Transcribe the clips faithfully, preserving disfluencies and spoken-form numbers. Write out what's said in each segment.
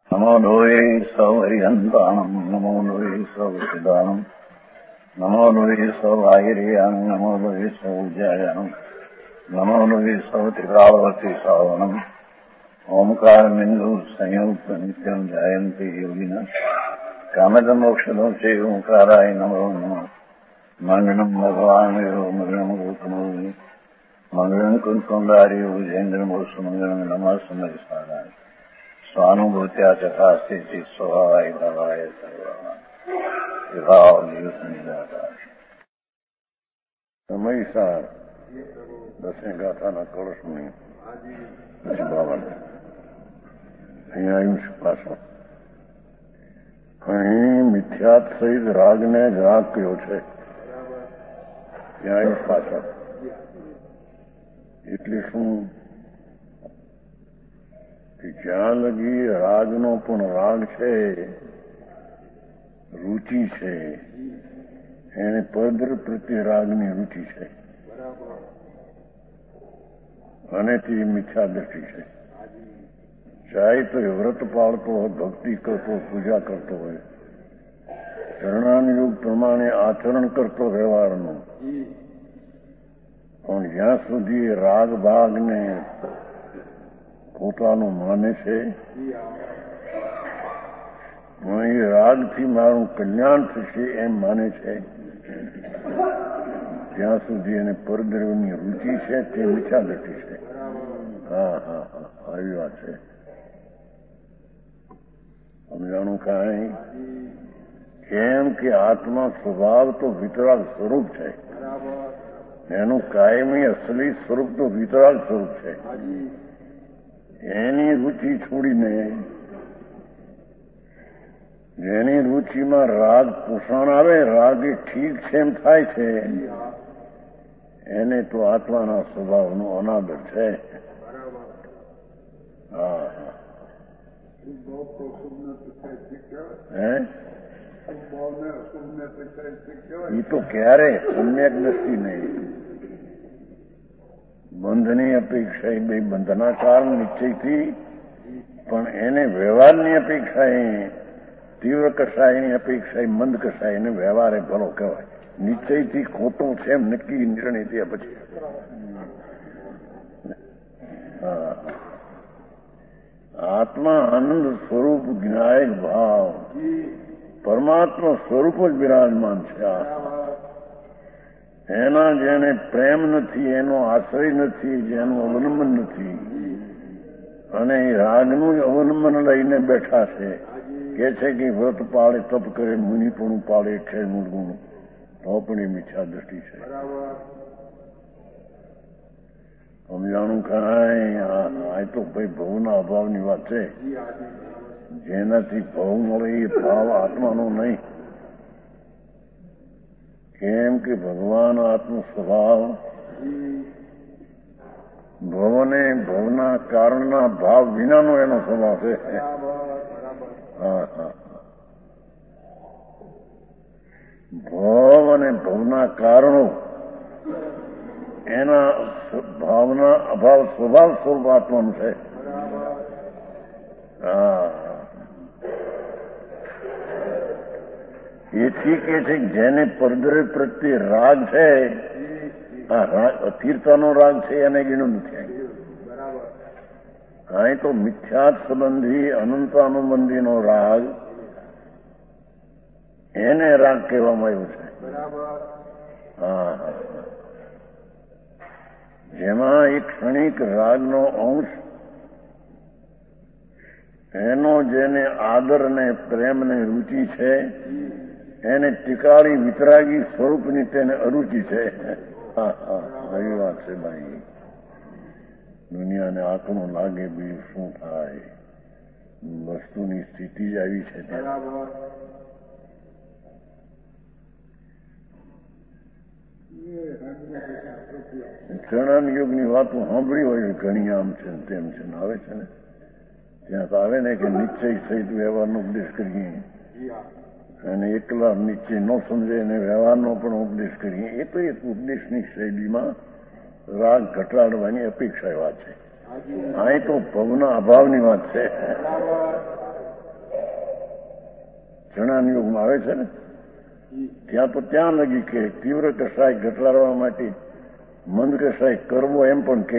નમો લોહે સૌહરિહંતાણમ નમો લોહે સૌસિદાનમ નમો લોહે સૌઆહિર્યાન નમો લોહે સૌજ્યાયાન નમો લોહે સૌત્રિકાવતી સાવનમ ઓમકાર બિંદુ સંયુક્ત નિત્યમ જાયંતિ યોગિના કામદ મોક્ષદો છે ઓંકારાય નમો નમઃ મંગલમ ભગવાન મંગલમ ગૌતમો મંગલમ કુંકુંડારી વિજેન્દ્ર મોક્ષ મંગલમ નમઃ સમયસારાય સ્વાનુભૂત્યા ચકાસ્તી સ્વભાવાય ભવાય સર્વા વિભાવ દિવસ નિરાકાર સમયસાર દસે ગાથાના કળશની પછી બાવન અહીંયા આવ્યું છે પાછળ અહીં મિથ્યાત સહિત રાગને જ રાગ કયો છે ત્યાં આવ્યું પાછળ એટલે શું કે જ્યાં લગી રાગનો પણ રાગ છે, રુચિ છે, એને પદર પ્રત્યે રાગની રુચિ છે અને તે મિથ્યા દ્રષ્ટિ છે. ચાહે તો એ વ્રત પાળતો હોય, ભક્તિ કરતો, પૂજા કરતો હોય, ચરણાનુયોગ પ્રમાણે આચરણ કરતો વ્યવહારનું, પણ જ્યાં સુધી રાગ ભાગને પોતાનું માને છે, એ રાગથી મારું કલ્યાણ થશે એમ માને છે, ત્યાં સુધી એને પરદ્રવ્યની રુચિ છે, તે મિથ્યા દ્રષ્ટિ છે. હા હા હા આવી વાત છે. સમજાણું કાંઈ? કેમ કે આત્મા સ્વભાવ તો વિતરાગ સ્વરૂપ છે, એનું કાયમી અસલી સ્વરૂપ તો વિતરાગ સ્વરૂપ છે. એની રુચિ છોડીને જેની રુચિમાં રાગ પોષણ આવે, રાગ એ ઠીક છે એમ થાય છે, એને તો આત્માના સ્વભાવનો અનાદર છે. હા હા હે એ તો ક્યારે સમ્યક દ્રષ્ટિ નહીં. બંધની અપેક્ષા એ બે બંધના કારણ નિશ્ચયથી, પણ એને વ્યવહારની અપેક્ષા એ તીવ્ર કસાયની અપેક્ષા એ મંદ કસાય એને વ્યવહારે ભલો કહેવાય. નિશ્ચયથી ખોટું છે એમ નક્કી નિર્ણય થયા પછી હા આત્મા આનંદ સ્વરૂપ જ્ઞાયક ભાવ પરમાત્મા સ્વરૂપ જ બિરાજમાન છે. એના જેને પ્રેમ નથી, એનો આશ્રય નથી, જેનું અવલંબન નથી, અને એ રાગનું જ અવલંબન લઈને બેઠા છે. કે છે કે વ્રત પાળે, તપ કરે, મુનિપણું પાળે, છે મૂળગુણ, તો પણ એ મિથ્યા દ્રષ્ટિ છે. સમજાણું કાંઈ? આ તો ભાઈ ભવના અભાવની વાત છે. જેનાથી ભવ મળે એ ભાવ આત્માનો નહીં. કેમ કે ભગવાન આત્મ સ્વભાવ ભવને ભવના કારણના ભાવ વિનાનો એનો સ્વભાવ છે. હા હા ભવ અને ભવના કારણો એના ભાવના અભાવ સ્વભાવ સ્વરૂપ આત્માનું છે. હા એથી કે છે જેને પરદ્રવ્ય પ્રત્યે રાગ છે, આ રાગ અસ્થિરતાનો રાગ છે, એને ગીણું નથી. કાંઈ તો મિથ્યાત સંબંધી અનંતાનુબંધીનો રાગ, એને રાગ કહેવામાં આવ્યું છે. હા હા જેમાં એક ક્ષણિક રાગનો અંશ, એનો જેને આદર ને પ્રેમ ને રુચિ છે, એને ટીકાળી વિતરાગી સ્વરૂપની તેને અરુચિ છે. હા હા આવી વાત છે ભાઈ. દુનિયાને આંકડું લાગે બીજું શું થાય? વસ્તુની સ્થિતિ જ આવી છે. ચરણાન યોગની વાતો સાંભળી હોય ઘણી, આમ છે તેમ છે ને આવે છે ને ત્યાં તો આવે ને કે નિશ્ચય સહિત વ્યવહારનો ઉપદેશ કરીએ, અને એકલા નિશ્ચય ન સમજે એને વ્યવહારનો પણ ઉપદેશ કરીએ. એ તો એક ઉપદેશની શૈલીમાં રાગ ઘટાડવાની અપેક્ષા વાત છે. અહીં તો ભવના અભાવની વાત છે. જણાન યોગમાં આવે છે ને, ત્યાં તો ત્યાં લગી કે તીવ્ર કસાય ઘટાડવા માટે મંદ કસાય કરવો એમ પણ કે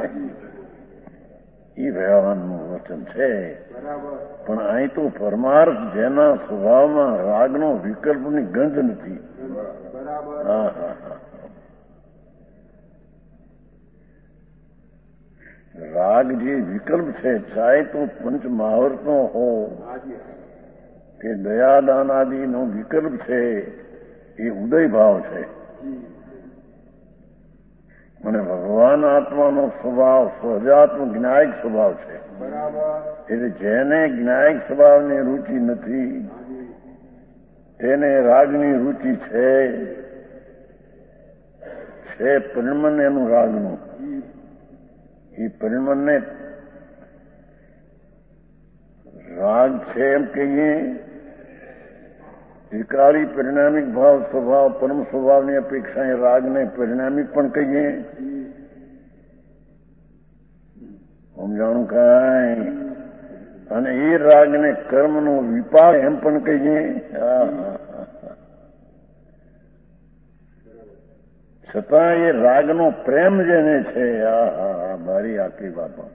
એ ભગવાનનું વચન છે. પણ અહીં તો પરમાર્થ જેના સ્વભાવમાં રાગનો વિકલ્પની ગંધ નથી. હા હા હા રાગ જે વિકલ્પ છે, ચાહે તો પંચ મહાવર્તનો હો કે દયાદાન આદિનો વિકલ્પ છે, એ ઉદય ભાવ છે. અને ભગવાન આત્માનો સ્વભાવ સહજાત્મ જ્ઞાયક સ્વભાવ છે. એટલે જેને જ્ઞાયક સ્વભાવની રુચિ નથી તેને રાગની રુચિ છે. છે પરિણમન એનું રાગનું. એ પરિણમનને રાગ છે એમ કહીએ, ત્રિકાળી પરિણામિક ભાવ સ્વભાવ પરમ સ્વભાવની અપેક્ષા એ રાગને પરિણામિક પણ કહીએ. સમજાણું કાંઈ? અને એ રાગને કર્મનો વિપાક એમ પણ કહીએ. છતાં એ રાગનો પ્રેમ જેને છે, આ હા મારી આખી વાતો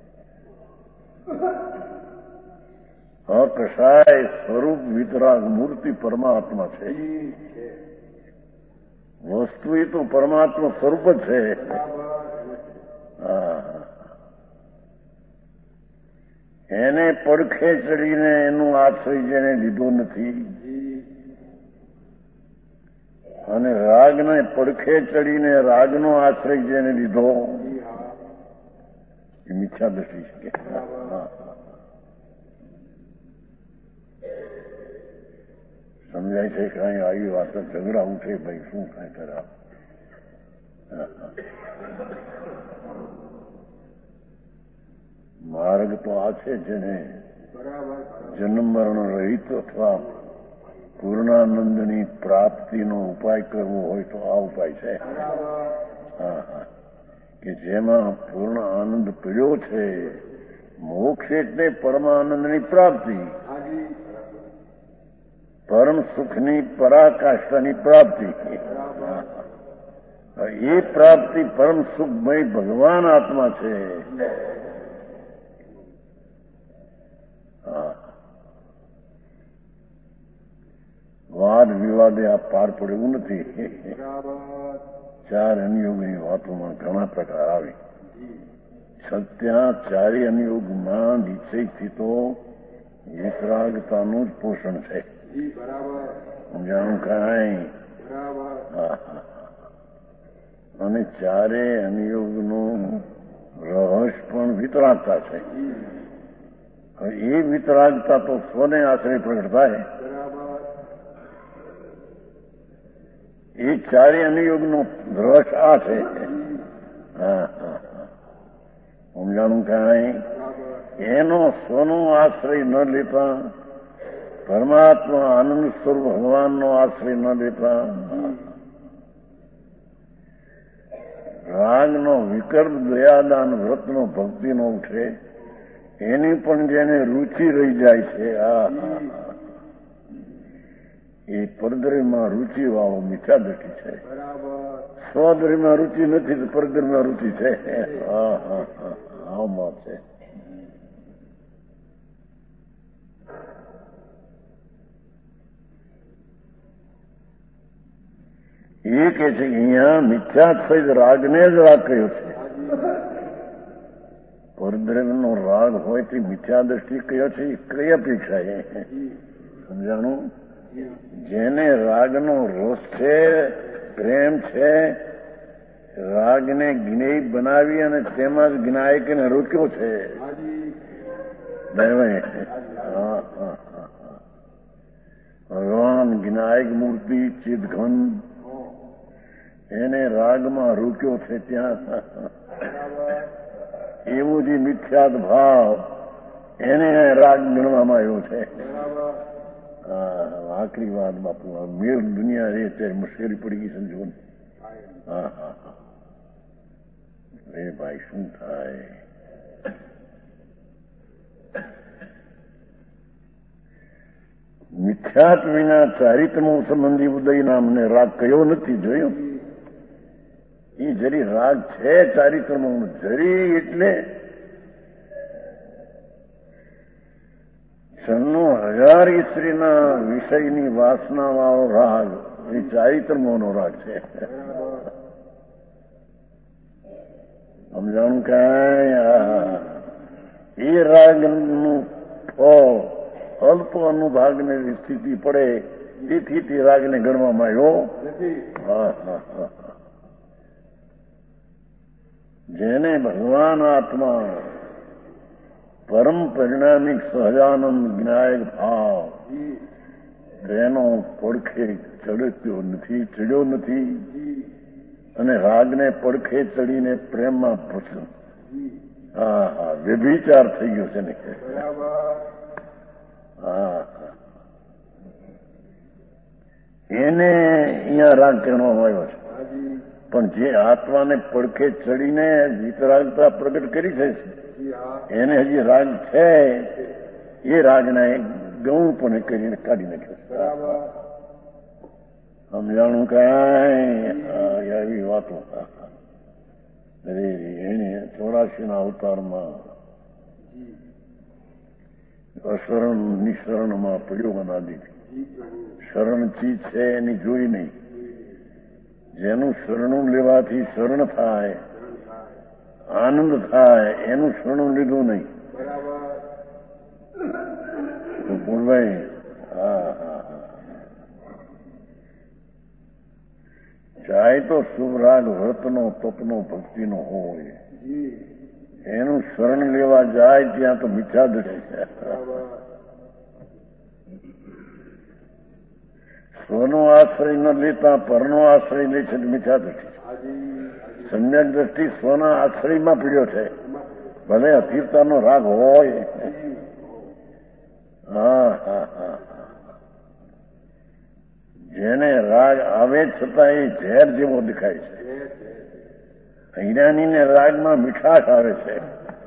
અકસાય સ્વરૂપ વિતરાગ મૂર્તિ પરમાત્મા છે. વસ્તુ એ તો પરમાત્મા સ્વરૂપ જ છે. હા એને પડખે ચડીને એનું આશ્રય જેને લીધો નથી અને રાગને પડખે ચડીને રાગનો આશ્રય જેને લીધો એ મિથ્યા દ્રષ્ટિ છે. સમજાય છે કાંઈ? આવી વાત ઝઘડા ઉઠે ભાઈ, શું કાંઈ કરા. માર્ગ તો આ છે જેને જન્મ મરણ રહિત અથવા પૂર્ણાનંદની પ્રાપ્તિનો ઉપાય કરવો હોય તો આ ઉપાય છે. હા હા કે જેમાં પૂર્ણ આનંદ પીડ્યો છે. મોક્ષ એટલે પરમાનંદની પ્રાપ્તિ, પરમ સુખની પરાકાષ્ઠાની પ્રાપ્તિ. એ પ્રાપ્તિ પરમ સુખમય ભગવાન આત્મા છે. હા વાદ વિવાદે આ પાર પડે એવું નથી. ચાર અનુયોગની વાતોમાં ઘણા પ્રકાર આવી. ત્યાં ચારે અનુયોગમાં નિશ્ચયથી તો વિતરાગતાનું જ પોષણ છે. સમજાણું કાંઈ? અને ચારે અનુયોગનું રહસ્ય પણ વિતરાગતા છે. એ વિતરાગતા તો સ્વને આશ્રય પ્રગટ થાય. એ ચારે અનુયોગનો રસ આ છે. હા હા સમજાણું કાંઈ? એનો સ્વનો આશ્રય ન લેતા, પરમાત્મા આનંદ સ્વરૂપ ભગવાનનો આશ્રય ન લેતા, રાગનો વિકલ્પ દયાદાન વ્રતનો ભક્તિનો ઉઠે એની પણ જેને રુચિ રહી જાય છે. આ એ પરદ્રવ્યમાં રુચિ વાળો મિથ્યા દ્રષ્ટિ છે. સ્વદ્રવ્યમાં રુચિ નથી તો પરદ્રવ્યમાં રુચિ છે. હા હા હા આમાં છે. એ કે છે કે અહીંયા મિથ્યાત્સહિત રાગને જ રાગ કયો છે. પરદ્રવ્યનો રાગ હોય તે મિથ્યા દ્રષ્ટિ કયો છે. એ કઈ અપેક્ષા એ સમજાણું? જેને રાગનો રસ છે, પ્રેમ છે, રાગને જ્ઞેય બનાવી અને તેમાં જ જ્ઞાયકને રોક્યો છે. ભગવાન જ્ઞાયક મૂર્તિ ચિદઘન એને રાગમાં રોક્યો છે. ત્યાં એવો જે મિથ્યાત ભાવ એને રાગ ગણવામાં આવ્યો છે. આખરી વાત બાપુ, મેર દુનિયા રે ત્યારે મુશ્કેલી પડી ગઈ સમજો. હા હા હા એ ભાઈ શું થાય? મિથ્યા મિથ્યાત વિના ચારિત્રમો સંબંધી ઉદયના મને રાગ કયો નથી જોયું. એ જરી રાગ છે ચારિત્રમો, જરી એટલે છન્નું હજાર ઈસ્ત્રીના વિષયની વાસના વાળો રાગ એ ચારિત્રમોનો રાગ છે. સમજાણું કાંઈ? એ રાગનું ફળ અલ્પ અનુભાગને સ્થિતિ પડે તેથી તે રાગને ગણવામાં આવ્યો. હા હા હા. જેને ભગવાન આત્મા પરમ પરિણામિક સહજાનંદ જ્ઞાયક ભાવ તેનો પડખે ચડ્યો નથી, ચડ્યો નથી, અને રાગને પડખે ચડીને પ્રેમમાં પૂછ્યું. હા હા, વ્યભિચાર થઈ ગયો છે ને. હા, એને અહીંયા રાગ કહેવામાં આવ્યો છે. પણ જે આત્માને પડખે ચડીને વિતરાગતા પ્રગટ કરી છે એને હજી રાગ છે, એ રાગને ગૌણપણે કરીને કાઢી નાખ્યો. સમજાણું કાંઈ? એવી વાતો. અરે એને ચોરાશી ના અવતારમાં અશરણ નિશરણમાં પડ્યો અનાદિથી. શરણ ચીજ છે એની જોઈ નહીં. જેનું શરણું લેવાથી શરણ થાય, આનંદ થાય, એનું શરણું લીધું નહીં. પૂર્ણભાઈ, હા હા હા. ચાહે તો શુભ રાગ વ્રતનો, તપનો, ભક્તિનો હોય, એનું શરણ લેવા જાય ત્યાં તો મિથ્યા દૃષ્ટિ છે. સ્વનો આશ્રય ન લેતા પરનો આશ્રય લે છે મિથ્યા દૃષ્ટિ. સમ્યક દ્રષ્ટિ સ્વના આશ્રયમાં પીડ્યો છે, ભલે અધીરતાનો રાગ હોય. હા હા હા. જેને રાગ આવે છતાં એ ઝેર જેવો દેખાય છે. અજ્ઞાનીને રાગમાં મીઠાશ આવે છે.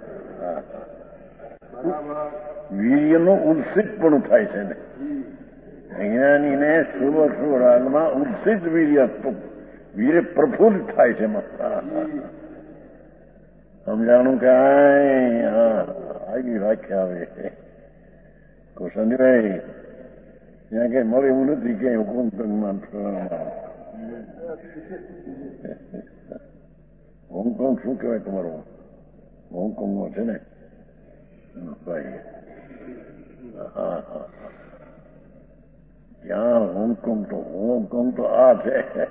વીર્યનું ઉલ્સિતપણું થાય છે ને. અજ્ઞાનીને શુભ શુભ રાગમાં ઉલ્સિત વીર્ય વીર્ય પ્રફુલ્લિત થાય છે. સમજાણું કાંઈ? હા, આવી વ્યાખ્યા આવે. સંજયભાઈ ત્યાં કઈ મળે એવું નથી કે હુકુમ તંગમાં હોંગકોંગ શું કહેવાય તમારું? હોંગકોંગમાં છે ને ભાઈ. હા હા. ત્યાં હોંગકોંગ તો હોંગકોંગ તો આ છે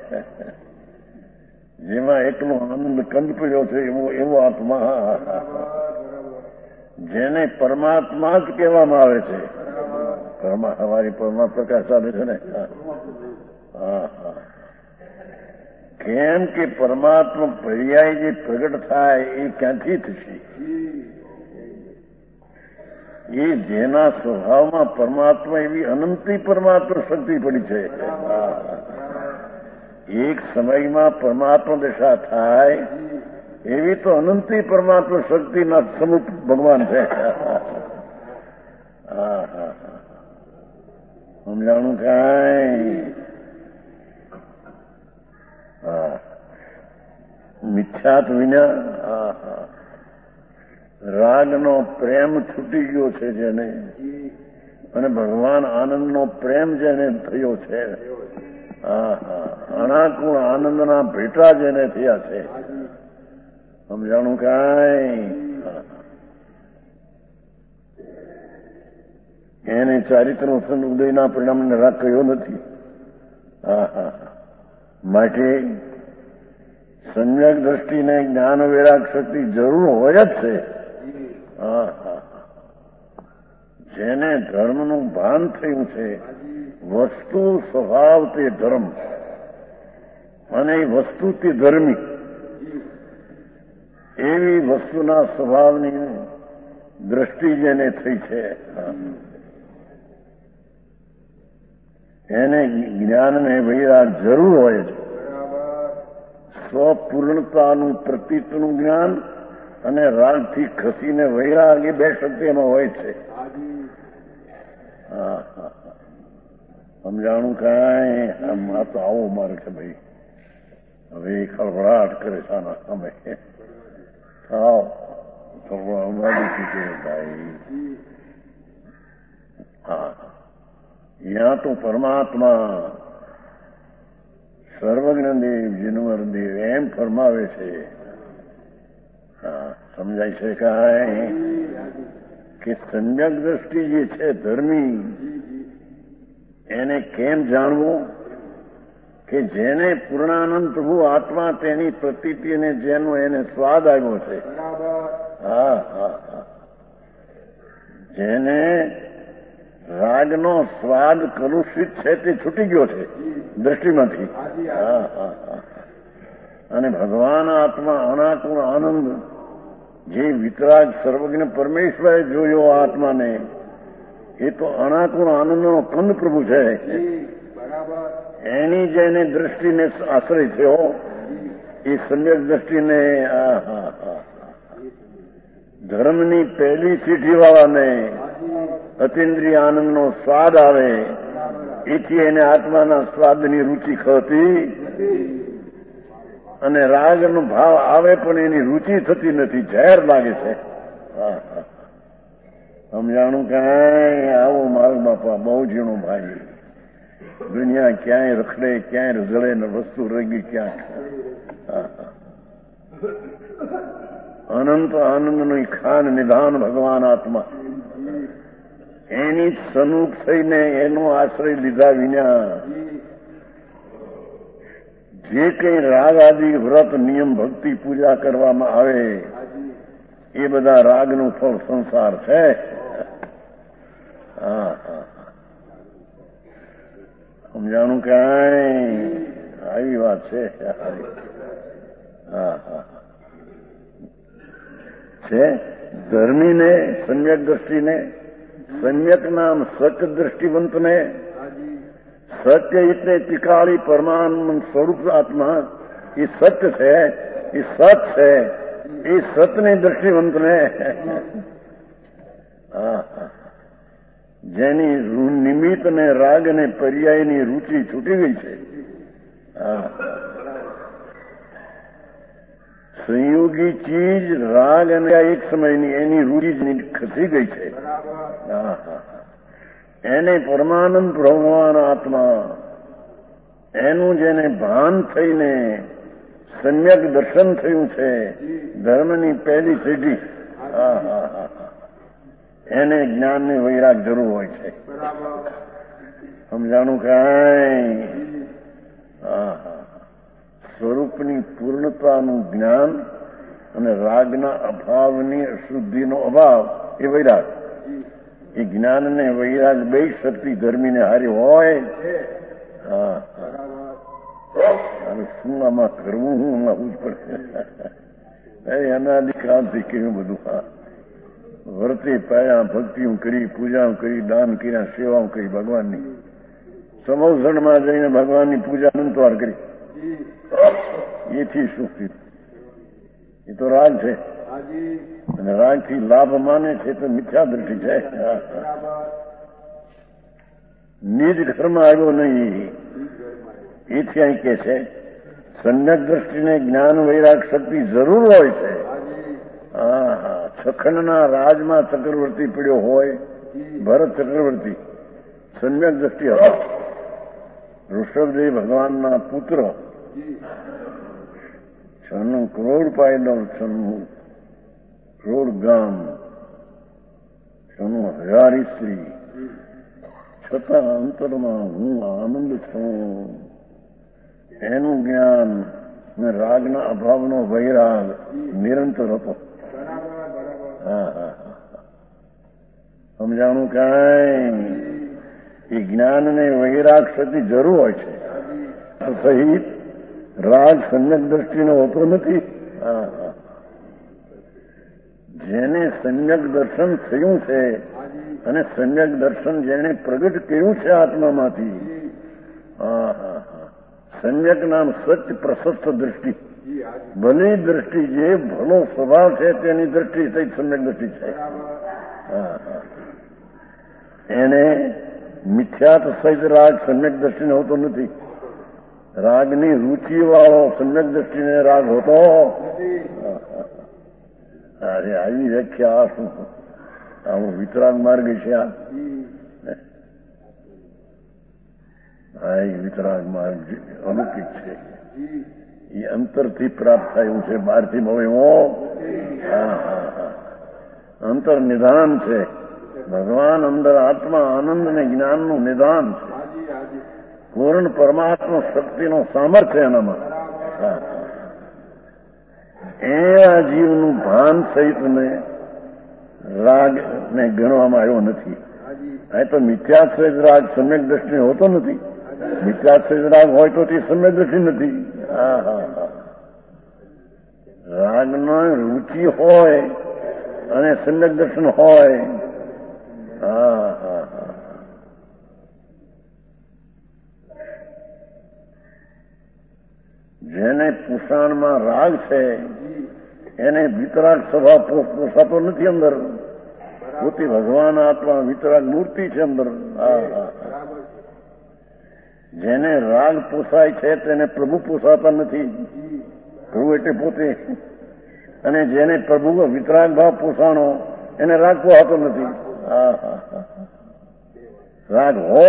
જેમાં એકલો આનંદ કંદ પડ્યો છે એવો એવો આત્મા, જેને પરમાત્મા જ કહેવામાં આવે છે. અમારી પરમા પ્રકાશ ચાલે છે ને. હા હા. કેમ કે પરમાત્મા પર્યાય જે પ્રગટ થાય એ ક્યાંથી થશે? એ જેના સ્વભાવમાં પરમાત્મા એવી અનંતી પરમાત્મા શક્તિ પડી છે. એક સમયમાં પરમાત્મા દશા થાય એવી તો અનંતી પરમાત્મા શક્તિના સમૂહ ભગવાન છે. હા હા. સમજાણું કાંઈ? હા. મિથ્યાત વિના હા હા. રાગનો પ્રેમ છૂટી ગયો છે જેને, અને ભગવાન આનંદનો પ્રેમ જેને થયો છે. હા હા. અણાકુણ આનંદના ભેટા જેને થયા છે. સમજાણું કાંઈ? એને ચારિત્ર ઉદયના પરિણામને રાગ કર્યો નથી. હા હા. માટે સમ્યક દ્રષ્ટિને જ્ઞાન વૈરાગ શક્તિ જરૂર હોય જ છે. હા હા. જેને ધર્મનું ભાન થયું છે, વસ્તુ સ્વભાવ તે ધર્મ, અને વસ્તુ તે ધર્મી, એવી વસ્તુના સ્વભાવની દ્રષ્ટિ જેને થઈ છે એને જ્ઞાનને વૈરાગ જરૂર હોય છે. સ્વપૂર્ણતાનું પ્રતીતનું જ્ઞાન અને રાગથી ખસીને વૈરાગ એ બે શક્તિ એમાં હોય છે. સમજાણું કાંઈ આમ આ તો આવો માર્ગ છે ભાઈ. હવે ખળભળાટ કરે સાના સામે થાવ ખળભળાટી ભાઈ. હા, યા તો પરમાત્મા સર્વજ્ઞદેવ જીનવરદેવ એમ ફરમાવે છે. હા, સમજાય છે કાંઈ કે સમ્યક દ્રષ્ટિ જે છે ધર્મી એને કેમ જાણવું કે જેને પૂર્ણાનંદ પ્રભુ આત્મા તેની પ્રતીતિ અને જેનો એને સ્વાદ આવ્યો છે. હા હા હા, જેને રાગનો સ્વાદ કલુષિત છે તે છૂટી ગયો છે દ્રષ્ટિમાંથી. હા હા હા, અને ભગવાન આત્મા અનાકુળ આનંદ જે વિતરાગ સર્વજ્ઞ પરમેશ્વરે જોયો આત્માને એ તો અનાકુળ આનંદનો કંદ પ્રભુ છે. એની જેને દ્રષ્ટિને આશ્રય થયો એ સમ્યક દ્રષ્ટિને ધર્મની પહેલી ચીઠીવાળાને અતિન્દ્રિય આનંદનો સ્વાદ આવે એથી એને આત્માના સ્વાદની રુચિ ખતી અને રાગનો ભાવ આવે પણ એની રુચિ થતી નથી, ઝેર લાગે છે. સમજાણું કાંઈ આવો માર્ગ બાપા બહુ ઝીણો ભાઈ. દુનિયા ક્યાંય રખડે ક્યાંય રઝળે ને વસ્તુ રગી ક્યાંક. અનંત આનંદનું ખાન નિધાન ભગવાન આત્મા એની જ સનુક થઈને એનો આશ્રય લીધા વિના જે કંઈ રાગ આદિ વ્રત નિયમ ભક્તિ પૂજા કરવામાં આવે એ બધા રાગનું ફળ સંસાર છે. હા હા, સમજાણું કાંઈ આવી વાત છે. હા હા, છે ધર્મીને સમ્યક દ્રષ્ટિને સમ્યક નામ સચ દ્રષ્ટિવંતને સત્ય એટલે તિકાળી પરમાનંદ સ્વરૂપ આત્મા એ સત્ય છે, એ સત છે, એ સતની દ્રષ્ટિવંતને જેની નિમિત્ત ને રાગ અને પર્યાયની રુચિ છૂટી ગઈ છે. સંયોગી ચીજ રાગ અને એક સમયની એની રુચિ ખસી ગઈ છે. એને પરમાનંદ ભગવાન આત્મા એનું જેને ભાન થઈને સમ્યક દર્શન થયું છે ધર્મની પહેલી સીઢી, એને જ્ઞાનની વૈરાગ જરૂર હોય છે. સમજાણું કાંઈ? હા હા, સ્વરૂપની પૂર્ણતાનું જ્ઞાન અને રાગના અભાવની અશુદ્ધિનો અભાવ એ વૈરાગ. એ જ્ઞાન ને વૈરાગ બે શક્તિ ધર્મીને હારી હોય. હા હા, શું આમાં કરવું હું આવું જ પડે. અનાદિકાળથી કેવું બધું. હા, વર્તે પાયા ભક્તિઓ કરી, પૂજાઓ કરી, દાન કર્યા, સેવાઓ કરી ભગવાનની. સમોસણમાં જઈને ભગવાનની પૂજા અનંતવાર કરી. એથી શું થયું? એ તો રાગ છે અને રાગથી લાભ માને છે તો મિથ્યા દ્રષ્ટિ છે. નિજ ઘરમાં આવ્યો નહીં એથી અહીં કે છે સમ્યક દ્રષ્ટિને જ્ઞાન વૈરાગ શક્તિ જરૂર હોય છે. હા હા, સખંડના રાજમાં ચક્રવર્તી પડ્યો હોય, ભરત ચક્રવર્તી સમ્યક દ્રષ્ટિ હતા. ઋષભદેવ ભગવાનના પુત્ર, છન્નું કરોડ પાયદો, છન્નું કરોડ ગામ, છન્નું હજાર સ્ત્રી, છતાં અંતરમાં હું આનંદ છું. એનું જ્ઞાન અને રાગના અભાવનો વૈરાગ નિરંતર હતો. હા હા હા, સમજાણું કાંઈ? એ જ્ઞાન ને વૈરાગ શક્તિ જરૂર હોય છે સહિત રાગ સમ્યક દ્રષ્ટિનો હોતો નથી. હા હા, જેને સમ્યક દર્શન થયું છે અને સમ્યક દર્શન જેને પ્રગટ કર્યું છે આત્મામાંથી, હા હા હા, સમ્યક નામ સત્ય પ્રશસ્ત દ્રષ્ટિ. ભલી દ્રષ્ટિ જે ભલો સ્વભાવ છે તેની દ્રષ્ટિ સહિત સમ્યક દ્રષ્ટિ છે. હા હા, એને મિથ્યાત સહિત રાગ સમ્યક દ્રષ્ટિને હોતો નથી. રાગની રુચિ વાળો સમ્યક દ્રષ્ટિને રાગ હોતો. અરે આવી વ્યાખ્યા આ શું આવો વિતરાગ માર્ગ છે. આ હા એ વિતરાગ માર્ગ અલૌકિક છે. એ અંતરથી પ્રાપ્ત થાય એવું છે, બહારથી બહુ એવો. હા હા હા અંતર નિધાન છે. ભગવાન અંદર આત્મા આનંદ અને જ્ઞાનનું નિધાન છે. પૂર્ણ પરમાત્મા શક્તિનો સામર્થ્ય એનામાં. એ આ જીવનું ભાન સહિતને રાગ ને ગણવામાં આવ્યો નથી. આ તો મિથ્યાશ્રય રાગ સમ્યક દ્રષ્ટિ હોતો નથી. મિથ્યાશ્રય રાગ હોય તો તે સમ્યક દ્રષ્ટિ નથી. હા હા હા રાગનો રુચિ હોય અને સમ્યક દર્શન હોય. હા હા હા જેને પુષાણમાં રાગ છે એને વિતરાગ સ્વભાવ પોસાતો નથી. અંદર પોતે ભગવાન આત્મા વિતરાગ મૂર્તિ છે અંદર. હા હા જેને રાગ પોસાય છે તેને પ્રભુ પોસાતા નથી. પ્રભુ એટલે પોતે. અને જેને પ્રભુ વિતરાગ ભાવ પોસાણો એને રાગ પોસાતો નથી. હા હા હા રાગ હો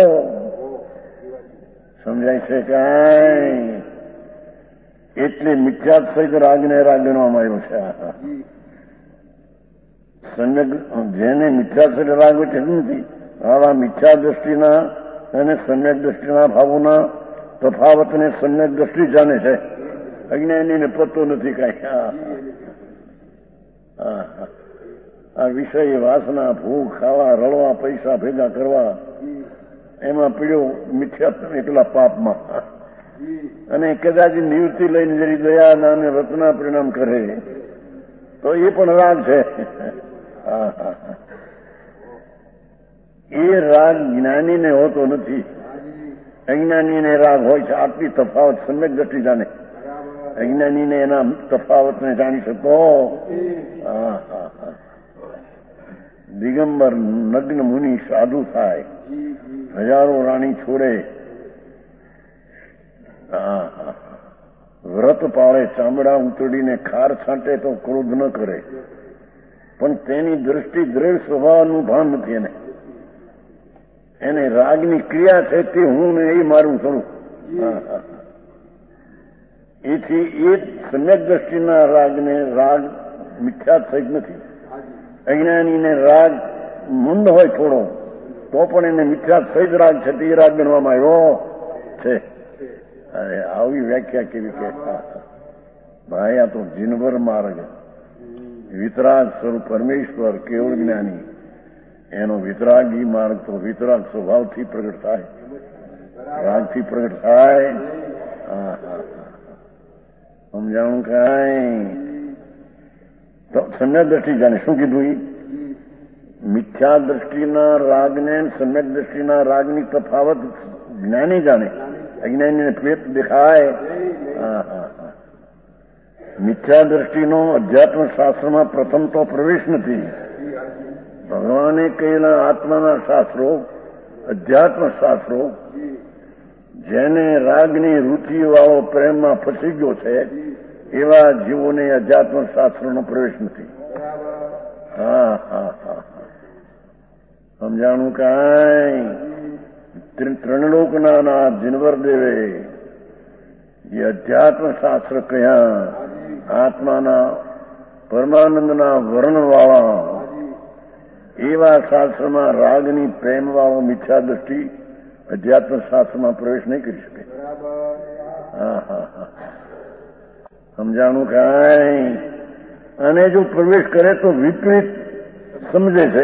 સમજાય છે કાંઈ એટલે મિથ્યાત સહિત રાગને રાગ ગણવામાં આવ્યો છે. સમ્યક જેને મિથ્યાત સહિત રાગ હોય તે નથી. આવા મિથ્યા દ્રષ્ટિના અને સમ્યક દ્રષ્ટિના ભાવોના તફાવતને સમ્યક દ્રષ્ટિ જાણે છે. અજ્ઞાનીને પતો નથી કાંઈ. હા આ વિષય વાસના ભૂખ ખાવા રળવા પૈસા ભેગા કરવા એમાં પીડ્યો મિથ્યા એટલા પાપમાં. અને કદાચ નિવૃત્તિ લઈને જરી દયા અને રત્ના પરિણામ કરે તો એ પણ રાગ છે. એ રાગ જ્ઞાનીને હોતો નથી. અજ્ઞાનીને રાગ હોય છે. આટલી તફાવત સમ્યક દ્રષ્ટિ જાણે. અજ્ઞાનીને એના તફાવતને જાણી શકો. હા હા હા દિગંબર નગ્ન મુનિ સાધુ થાય, હજારો રાણી છોડે, વ્રત પાળે, ચામડા ઉતડીને ખાર છાંટે તો ક્રોધ ન કરે, પણ તેની દ્રષ્ટિ દ્રઢ સ્વભાવનું ભાન નથી. એને એને રાગની ક્રિયા છે તે હું ને એ મારું થોડું. એથી એ સમ્યક દ્રષ્ટિના રાગને રાગ મિથ્યાત સહિત નથી. અજ્ઞાનીને રાગ મંદ હોય થોડો તો પણ એને મિથ્યાત સહિત રાગ છે તે રાગ ગણવામાં આવ્યો છે. અરે આવી વ્યાખ્યા કેવી કે ભાઈ આ તો જીનવર માર્ગ વિતરાગ સ્વરૂપ પરમેશ્વર કેવળ જ્ઞાની એનો વિતરાગી માર્ગ તો વિતરાગ સ્વભાવથી પ્રગટ થાય, રાગથી પ્રગટ થાય. હા હા સમજાણું કાંઈ તો સમ્યક દ્રષ્ટિ જાણે. શું કીધું? એ મિથ્યા દ્રષ્ટિના રાગને સમ્યક દ્રષ્ટિના રાગની તફાવત જ્ઞાની જાણે, અજ્ઞાનીને પ્લેટ દેખાય. હા હા હા મિથ્યા દ્રષ્ટિનો અધ્યાત્મ શાસ્ત્રમાં પ્રથમ તો પ્રવેશ નથી. ભગવાને કહેલા આત્માના શાસ્ત્રો અધ્યાત્મ શાસ્ત્રો જેને રાગની રુચિ વાળો પ્રેમમાં ફસી ગયો છે એવા જીવોને અધ્યાત્મ શાસ્ત્રનો પ્રવેશ નથી. હા હા હા સમજાણું કાંઈ? ત્રણલોકના નાથ જીનવર દેવે એ અધ્યાત્મ શાસ્ત્ર કહ્યા આત્માના પરમાનંદના વર્ણવાળા એવા શાસ્ત્રમાં રાગની પ્રેમ વાળો મિથ્યા દ્રષ્ટિ અધ્યાત્મ શાસ્ત્રમાં પ્રવેશ નહીં કરી શકે. હા હા હા સમજાણું કાંઈ? અને જો પ્રવેશ કરે તો વિપરીત સમજે છે.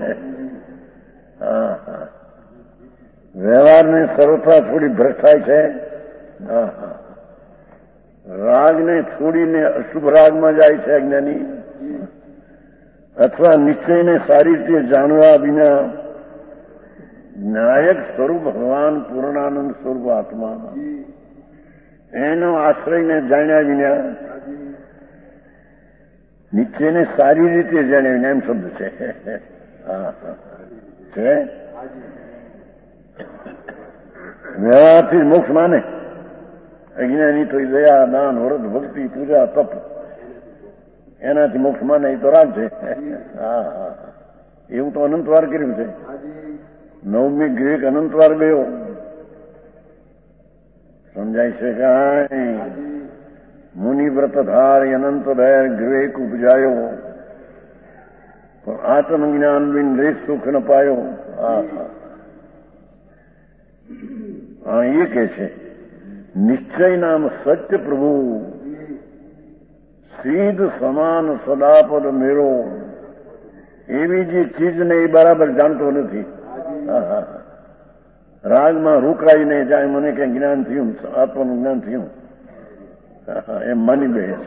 હા હા વ્યવહારને સરળતા થોડી ભ્રષ્ટાય છે. હા હા રાગને છોડીને અશુભ રાગમાં જાય છે અજ્ઞાની, અથવા નિશ્ચયને સારી રીતે જાણવા વિના નાયક સ્વરૂપ ભગવાન પૂર્ણાનંદ સ્વરૂપ આત્મા એનો આશ્રયને જાણ્યા વિના નિશ્ચયને સારી રીતે જાણ્યા વિના એમ શબ્દ છે. હા છે વ્યવહારથી મોક્ષ માને. અજ્ઞાની તો દયા, દાન, વ્રત, ભક્તિ, પૂજા, તપ એનાથી મોક્ષ માને એ તો રાગ છે. હા હા એવું તો અનંતવાર કર્યું છે. નવમી ગ્રેક અનંતવાર ગયો. સમજાય છે કાંઈ? મુનિ વ્રત ધારી અનંત દયા ગ્રેક ઉપજાયો, પણ આત્મજ્ઞાન બિન રેસ સુખ ન પાયો. હા હા એ કે છે નિશ્ચય નામ સત્ય પ્રભુ, સીધ સમાન સદાપદ મેળો. એવી જે ચીજને એ બરાબર જાણતો નથી. રાગમાં રોકાઈને જાય મને કઈ જ્ઞાન થયું, આત્માનું જ્ઞાન થયું એમ માની બે છે.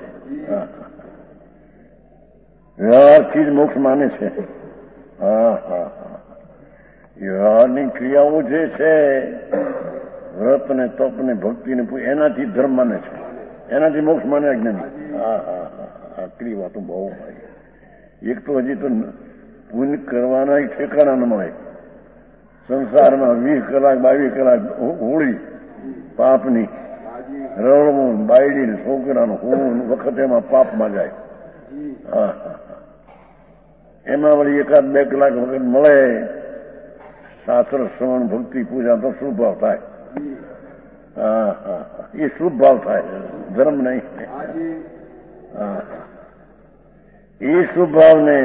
વ્યવહારથી જ મોક્ષ માને છે. હા હા હા વ્યવહારની ક્રિયાઓ જે છે વ્રત ને તપ ને ભક્તિ ને એનાથી ધર્મ માને છે, એનાથી મોક્ષ માને અજ્ઞાની. હા હા હા આટલી વાતો બહુ હોય. એક તો હજી તો પુણ્ય કરવાના ઠેકાણા ન મળે. સંસારમાં વીસ કલાક બાવીસ કલાક હોળી પાપની રળવું બાયડી ને છોકરાનું હોવું વખત એમાં પાપમાં જાય. હા હા એમાં વળી એકાદ બે કલાક વખત મળે શાસ્ત્ર શ્રવણ ભક્તિ પૂજા તો શુભ ભાવ થાય. હા હા એ શુભ ભાવ થાય, ધર્મ નહીં. હા એ શુભ ભાવને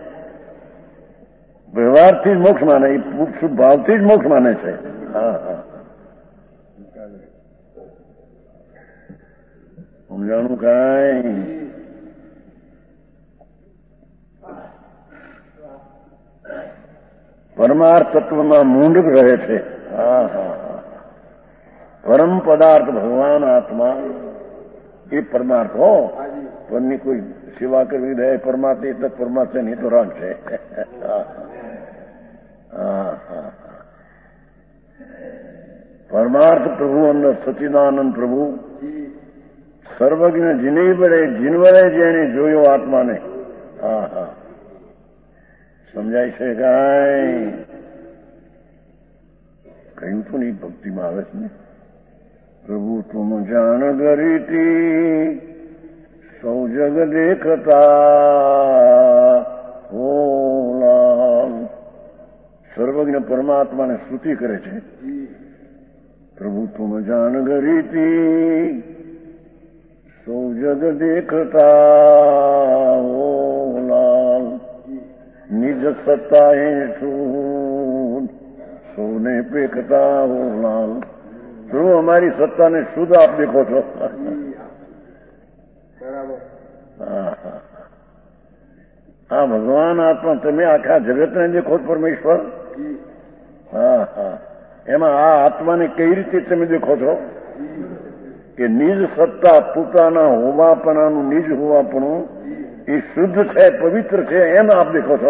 વ્યવહારથી જ મોક્ષ માને, એ શુભ ભાવથી જ મોક્ષ માને છે. હા હા સમજાણું કાંઈ? પરમાર્થ તત્વમાં મૂંડ રહે છે. હા હા હા પરમ પદાર્થ ભગવાન આત્મા એ પરમાર્થ હો. પરની કોઈ સેવા કરવી દે પરમાર્થ એ તો પરમાર્થ છે નહીં તો રાગ છે. હા હા પરમાર્થ પ્રભુ અંદર સચિદાનંદ પ્રભુ સર્વજ્ઞ જીની વડે જીન વડે જેને જોયો આત્માને. હા હા સમજાય છે કાંઈ? કહ્યું તો નહીં ભક્તિમાં આવે છે ને પ્રભુ તુમ જાણ ગરીતી સૌ જગ દેખતા હો લાલ. સર્વજ્ઞ પરમાત્માને સ્તુતિ કરે છે. પ્રભુ તુમ જાણ ગરીતી સૌ જગ દેખતા હો લાલ. નિજ સત્તા હે શું સૌને પેખતા હો લાલ. શું અમારી સત્તાને શુદ્ધ આપ દેખો છો. હા ભગવાન આત્મા તમે આખા જગતને દેખો પરમેશ્વર. હા હા એમાં આ આત્માને કઈ રીતે તમે દેખો છો કે નિજ સત્તા પોતાના હોવાપણાનું નિજ હોવાપણું એ શુદ્ધ છે, પવિત્ર છે એમ આપ દેખો છો.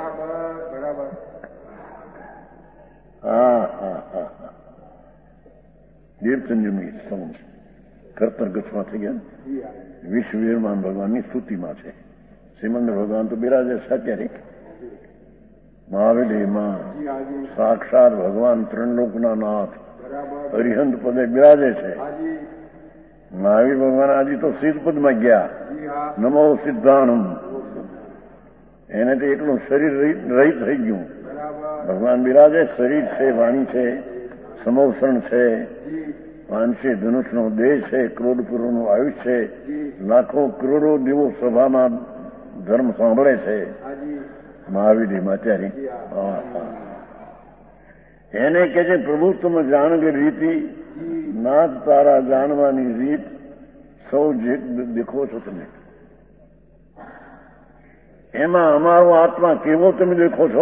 હા હા હા હા દેવચંદ્રની સમજ કરતર ગચ્છમાં થઈ ગયા. વિશ્વવીરમાન ભગવાનની સ્તુતિમાં છે. શ્રીમંદ ભગવાન તો બિરાજે અત્યારે મહાવીરમાં સાક્ષાત ભગવાન ત્રણલોકના નાથ અરિહંત પદે બિરાજે છે. મહાવીર ભગવાન આજે તો સિદ્ધ પદમાં ગયા. નમો સિદ્ધાનમ એને તો એટલું શરીર રહિત થઈ ગયું. ભગવાન બિરાજે શરીર છે, વાણી છે, સમોસણ છે, પાંચે ધનુષનો દેહ છે, કરોડપુરોનું આયુષ છે, લાખો કરોડો દેવો સભામાં ધર્મ સાંભળે છે. મહાવીર આચાર્ય એને કે છે પ્રભુ તમે જાણ કે રીતિ નાથ તારા જાણવાની રીત સૌ જે દેખો છો તમે. એમાં અમારો આત્મા કેવો તમે દેખો છો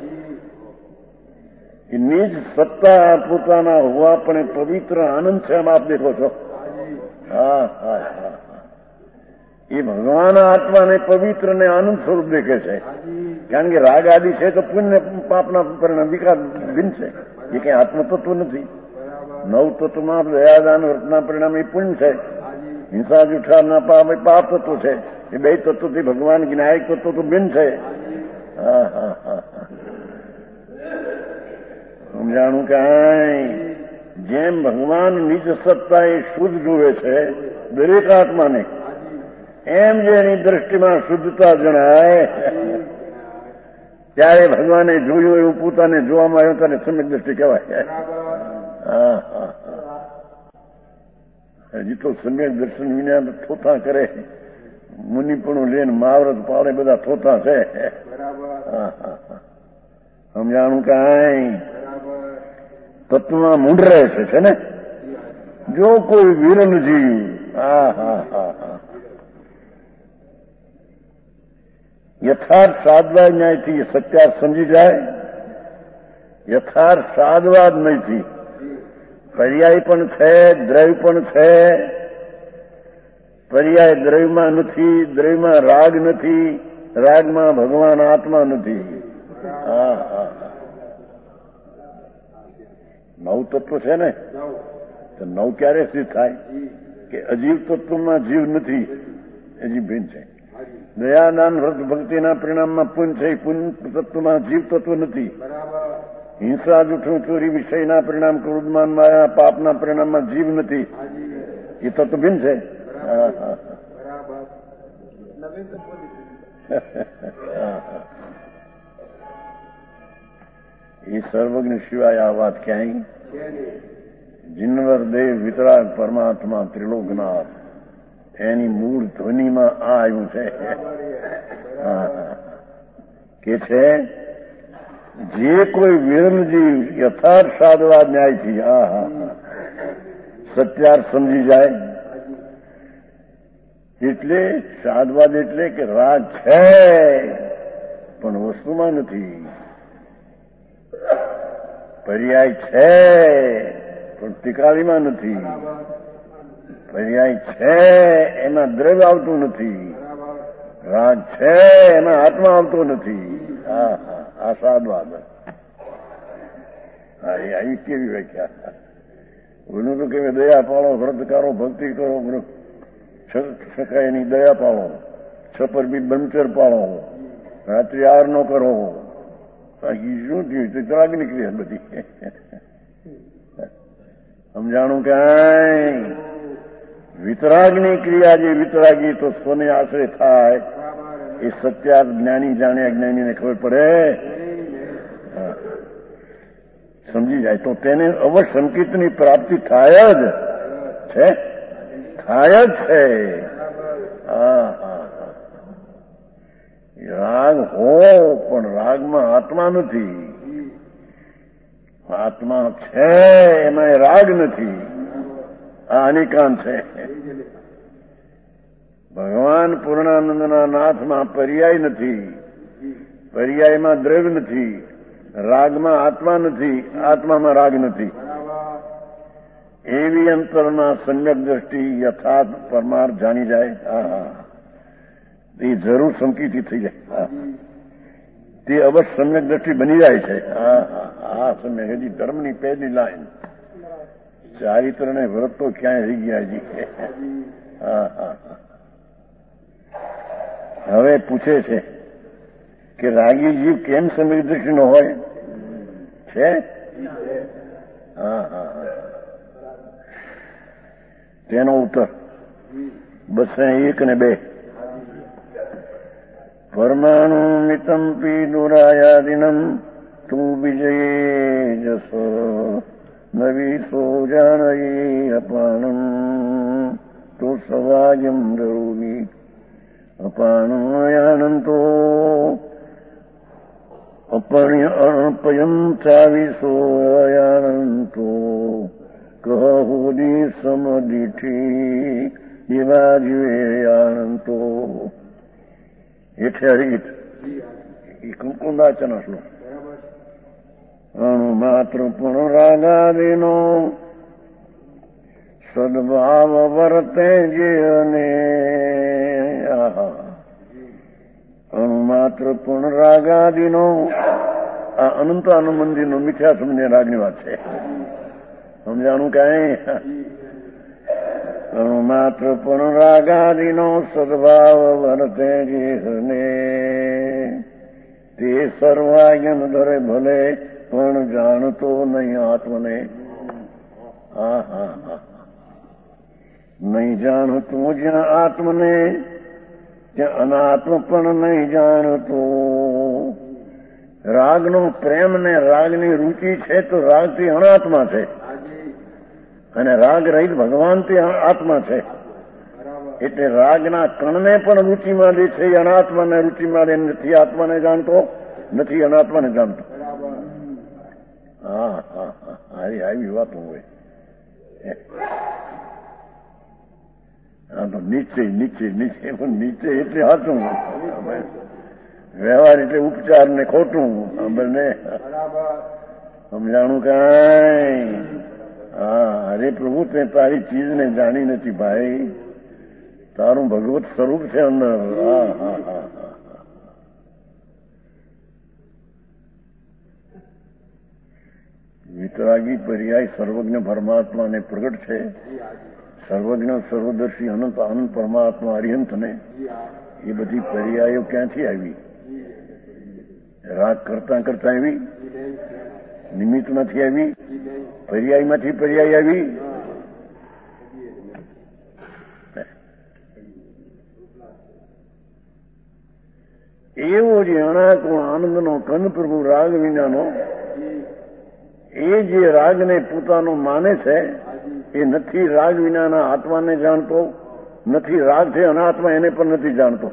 કે નિજ સત્તા પોતાના હોવા પણ પવિત્ર આનંદ છે એમ આપ દેખો છો. હા હા હા એ ભગવાન આત્માને પવિત્ર ને આનંદ સ્વરૂપ દેખે છે. કારણ કે રાગ આદિ છે તો પુણ્ય પાપના પરિણામ વિકાર ભિન્ન છે. એ કઈ આત્મતત્વ નથી. નવ તત્વમાં દયાદાન વ્રતના પરિણામ એ પુણ્ય છે. હિંસા જુઠારના પાપ એ પાપ તત્વ છે. એ બે તત્વથી ભગવાન જ્ઞાયક તત્વ તો ભિન્ન છે. હા હા હા સમજાણું કાંઈ જેમ ભગવાન નિજ સત્તા એ શુદ્ધ જુએ છે દરેક આત્માને, એમ જેની દ્રષ્ટિમાં શુદ્ધતા જણાય ત્યારે ભગવાને જોયું એવું પોતાને જોવામાં આવ્યું ત્યારે સમ્યક દ્રષ્ટિ કહેવાય. હા હા હજી તો સમ્યક દર્શન વિના થોથા કરે, મુનિપણું લઈને મહાવ્રત પાડે, બધા થોથા છે. હા હા સમજાણું કાંઈ તત્વમાં મૂંઢ રહે છે છે ને જો કોઈ વિરલ જીવ. હા હા હા હા યથાર્થ સાદવાદ ન્યાયથી સત્યાર્થ સમજી જાય. યથાર્થ સાદવાદ નહીંથી પર્યાય પણ છે, દ્રવ્ય પણ છે. પર્યાય દ્રવ્યમાં નથી, દ્રવ્યમાં રાગ નથી, રાગમાં ભગવાન આત્મા નથી. હા હા નવ તત્વ છે ને, તો નવ ક્યારે સિદ્ધ થાય કે અજીવ તત્વમાં જીવ નથી, અજીવ ભિન્ન છે. દયાદાન વ્રત ભક્તિના પરિણામમાં પુન છે, પુન તત્વમાં જીવ તત્વ નથી. હિંસા જૂઠું ચોરી વિષયના પરિણામ ક્રોધમાન માયા પાપના પરિણામમાં જીવ નથી, એ તત્વ ભિન્ન છે. એ સર્વજ્ઞ સિવાય આ વાત ક્યાંય. જીનવર દેવ વિતરાગ પરમાત્મા ત્રિલોકનાથ એની મૂળ ધ્વનિમાં આ આવ્યું છે કે છે જે કોઈ વિરલ જીવ યથાર્થ સાદવાદ ન્યાયથી હા હા સત્યાર્થ સમજી જાય. એટલે સાદવાદ એટલે કે રાગ છે પણ વસ્તુમાં નથી, પર્યાય છે પણ તિકાળીમાં નથી, પર્યાય છે એમાં દ્રવ્ય આવતું નથી, રાગ છે એમાં આત્મા આવતો નથી. હા હા આ સાદવાદ. હા એ આવી કેવી વ્યાખ્યા. ઓલું તો કે દયા પાળો, વ્રત કરો, ભક્તિ કરો, શકાય એની દયા પાળો, છપર બી બ્રહ્મચર પાળો, રાત્રિ આર નો કરો. બાકી શું થયું તો ત્રાગ નીકળી બધી. સમજાણું કાંઈ વિતરાગની ક્રિયા જે વિતરાગી તો સ્વને આશ્રય થાય એ સત્યાર્થ જ્ઞાની જાણે અજ્ઞાનીને ખબર પડે, સમજી જાય તો તેને અવશ્ય સંકિતની પ્રાપ્તિ થાય જ છે, થાય જ છે. હા હા રાગ હો પણ રાગમાં આત્મા નથી, આત્મા છે એમાં રાગ નથી. આ અનિકાંત છે. ભગવાન પૂર્ણાનંદના નાથમાં પર્યાય નથી, પર્યાયમાં દ્રવ્ય નથી, રાગમાં આત્મા નથી, આત્મામાં રાગ નથી. એવી અંતરના સમ્યક દ્રષ્ટિ યથાર્થ પરમાર્થ જાણી જાય. હા હા એ જરૂર સંકિતી થઈ જાય, તે અવશ્ય સમ્યક દ્રષ્ટિ બની જાય છે. હા હા આ સમ્યક હજી ધર્મની પહેલી લાઈન. ચારિત્ર ને વ્રત તો ક્યાંય રહી ગયા હજી. હા હા હવે પૂછે છે કે રાગી જીવ કેમ સમ્યક દ્રષ્ટિ નો હોય છે? હા હા તેનો ઉત્તર બસો એક ને બે. પરમાણુ મિતમ પી દુરાયાદિનમ તું વિજયે જસો નવી સો જાનયી અપાણમ તો સવાજમ જરૂરી અપાણયાનંતો અપણ્ય અર્પયમ ચાવીસો અયાનંતો કહુદી સમદીઠી દિવાજીવેયાનંતો. હેઠે હરિત એ કુંકુંદાચના શ્લોક. અણુ માત્ર પણ રાગાદિનો સદભાવ વર્તે જે અને અણુ માત્ર પણ રાગાદિનો આ અનંત આનંદિનો મિથ્યા સમજે રાગની વાત છે. સમજાણું કાંઈ? અણુ માત્ર પણ રાગાદિનો સદભાવ વર્તે જે તે સર્વાયન ધરે ભલે પણ જાણતો નહીં આત્મને. હા હા હા નહીં જાણતો જ્યાં આત્મને ત્યાં અનાત્મ પણ નહીં જાણતો. રાગનો પ્રેમ ને રાગની રુચિ છે તો રાગથી અનાત્મા છે, અને રાગ રહિત ભગવાન તે આત્મા છે. એટલે રાગના કણને પણ રુચિમાં દે છે, અનાત્માને રુચિમાં દે. નથી આત્માને જાણતો, નથી અનાત્માને જાણતો. હા હા હા આવી આવી વાતો હોય. હા તો નીચે નીચે નીચે પણ નીચે એટલે હાથું, વ્યવહાર એટલે ઉપચાર ને ખોટું બંને સમજાણું કઈ. હા અરે પ્રભુ તે તારી ચીજને જાણી નથી ભાઈ, તારું ભગવત સ્વરૂપ છે અંદર. હા હા હા હા વિતરાગી પર્યાય સર્વજ્ઞ પરમાત્માને પ્રગટ છે. સર્વજ્ઞ સર્વદર્શી અનંત આનંદ પરમાત્મા અરિહંતને એ બધી પર્યાયો ક્યાંથી આવી? રાગ કરતા કરતા આવી? નિમિત્તમાંથી આવી? પર્યાયમાંથી પર્યાય આવી? એવો જે અણાકો આનંદનો કંદ પ્રભુ રાગ વિનાનો, એ જે રાગને પોતાનો માને છે એ નથી રાગ વિનાના આત્માને જાણતો, નથી રાગ છે અનાત્મા એને પણ નથી જાણતો.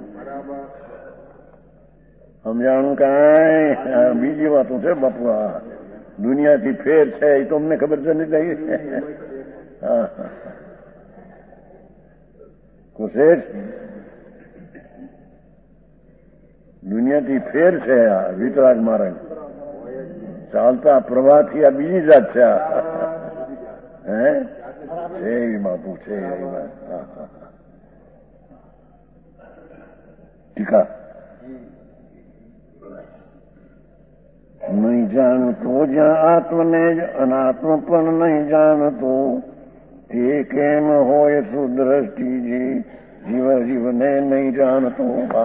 સમજાણું કાંઈ? બીજી વાતો છે બાપુ. આ દુનિયાથી ફેર છે એ તો અમને ખબર છે નહીં. હા કુશેશ, દુનિયાથી ફેર છે આ વિતરાગ માર્ગ. ચાલતા પ્રવાહથી આ બીજી જાત છે. હે છે એ બાપુ છે. ટીકા નહીં જાણતો જ્યાં આત્મને જ અનાત્મ પણ નહીં જાણતો, તે કેમ હોય સુદ્રષ્ટિજી જીવ જીવને નહીં જાણતો.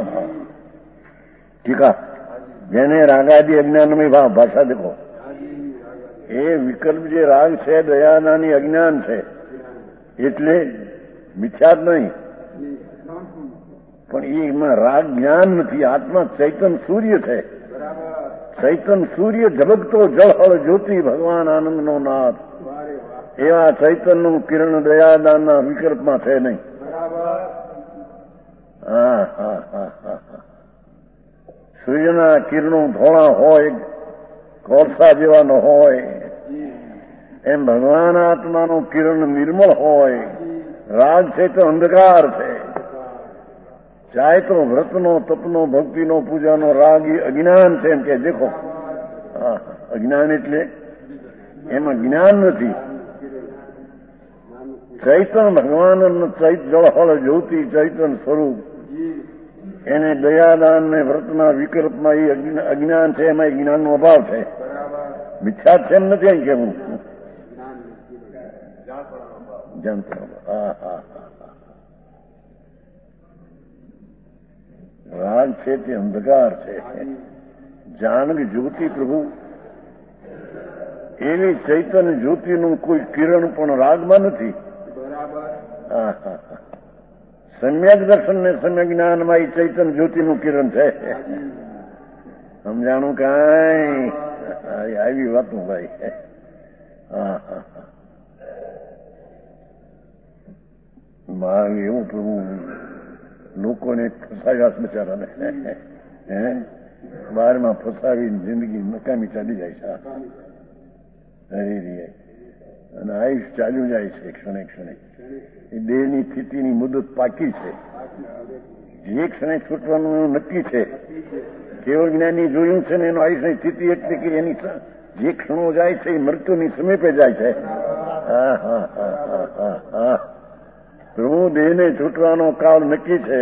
ટીકા જેને રાગાદી અજ્ઞાનમય ભાવ, ભાષા દેખો, એ વિકલ્પ જે રાગ છે દયાનાની અજ્ઞાન છે, એટલે મિથ્યા જ નહીં. પણ એમાં રાગ જ્ઞાન નથી. આત્મા ચૈતન સૂર્ય છે. ચૈતન સૂર્ય ઝબકતો જળહળ જ્યોતિ ભગવાન આનંદનો નાથ. એવા ચૈતનનું કિરણ દયાદાનના વિકલ્પમાં છે નહીં. હા હા હા હા સૂર્યના કિરણો ધોળા હોય, કોલસા જેવાનો હોય, એમ ભગવાન આત્માનું કિરણ નિર્મળ હોય. રાગ છે તો અંધકાર છે. ચાહે તો વ્રતનો, તપનો, ભક્તિનો, પૂજાનો રાગ એ અજ્ઞાન છે. એમ કે દેખો, હા અજ્ઞાન એટલે એમાં જ્ઞાન નથી. ચૈતન ભગવાન ચૈત જળહળ જ્યોતિ ચૈતન સ્વરૂપ, એને દયાદાન ને વ્રતના વિકલ્પમાં એ અજ્ઞાન છે. એમાં જ્ઞાનનો અભાવ છે. મિથ્યા છે એમ નથી અહીં કેવું. હા હા રાગ છે તે અંધકાર છે. જાનક જ્યોતિ પ્રભુ, એવી ચૈતન્ય જ્યોતિનું કોઈ કિરણ પણ રાગમાં નથી. હા હા સમ્યક દર્શન ને સમ્યક જ્ઞાનમાં એ ચૈતન્ય જ્યોતિનું કિરણ છે. સમજાણું કાંઈ? આવી વાતું ભાઈ. હા હા મારે એવું પ્રભુ લોકોને ફસાવ્યા બિચારાને, હે બારમાં ફસાવી જિંદગી નકામી ચાલી જાય છે. હરી રે અને આયુષ ચાલ્યું જાય છે ક્ષણે ક્ષણે. એ દેહની સ્થિતિની મુદત પાકી છે. જે ક્ષણે છૂટવાનું નક્કી છે. કેવળ જ્ઞાની જોયું છે ને એનું આયુષની સ્થિતિ એટલે કે એની જે ક્ષણો જાય છે એ મૃત્યુની સમીપે જાય છે. હા હા હા હા હા હા પ્રભુ દેહને છૂટવાનો કાળ નક્કી છે.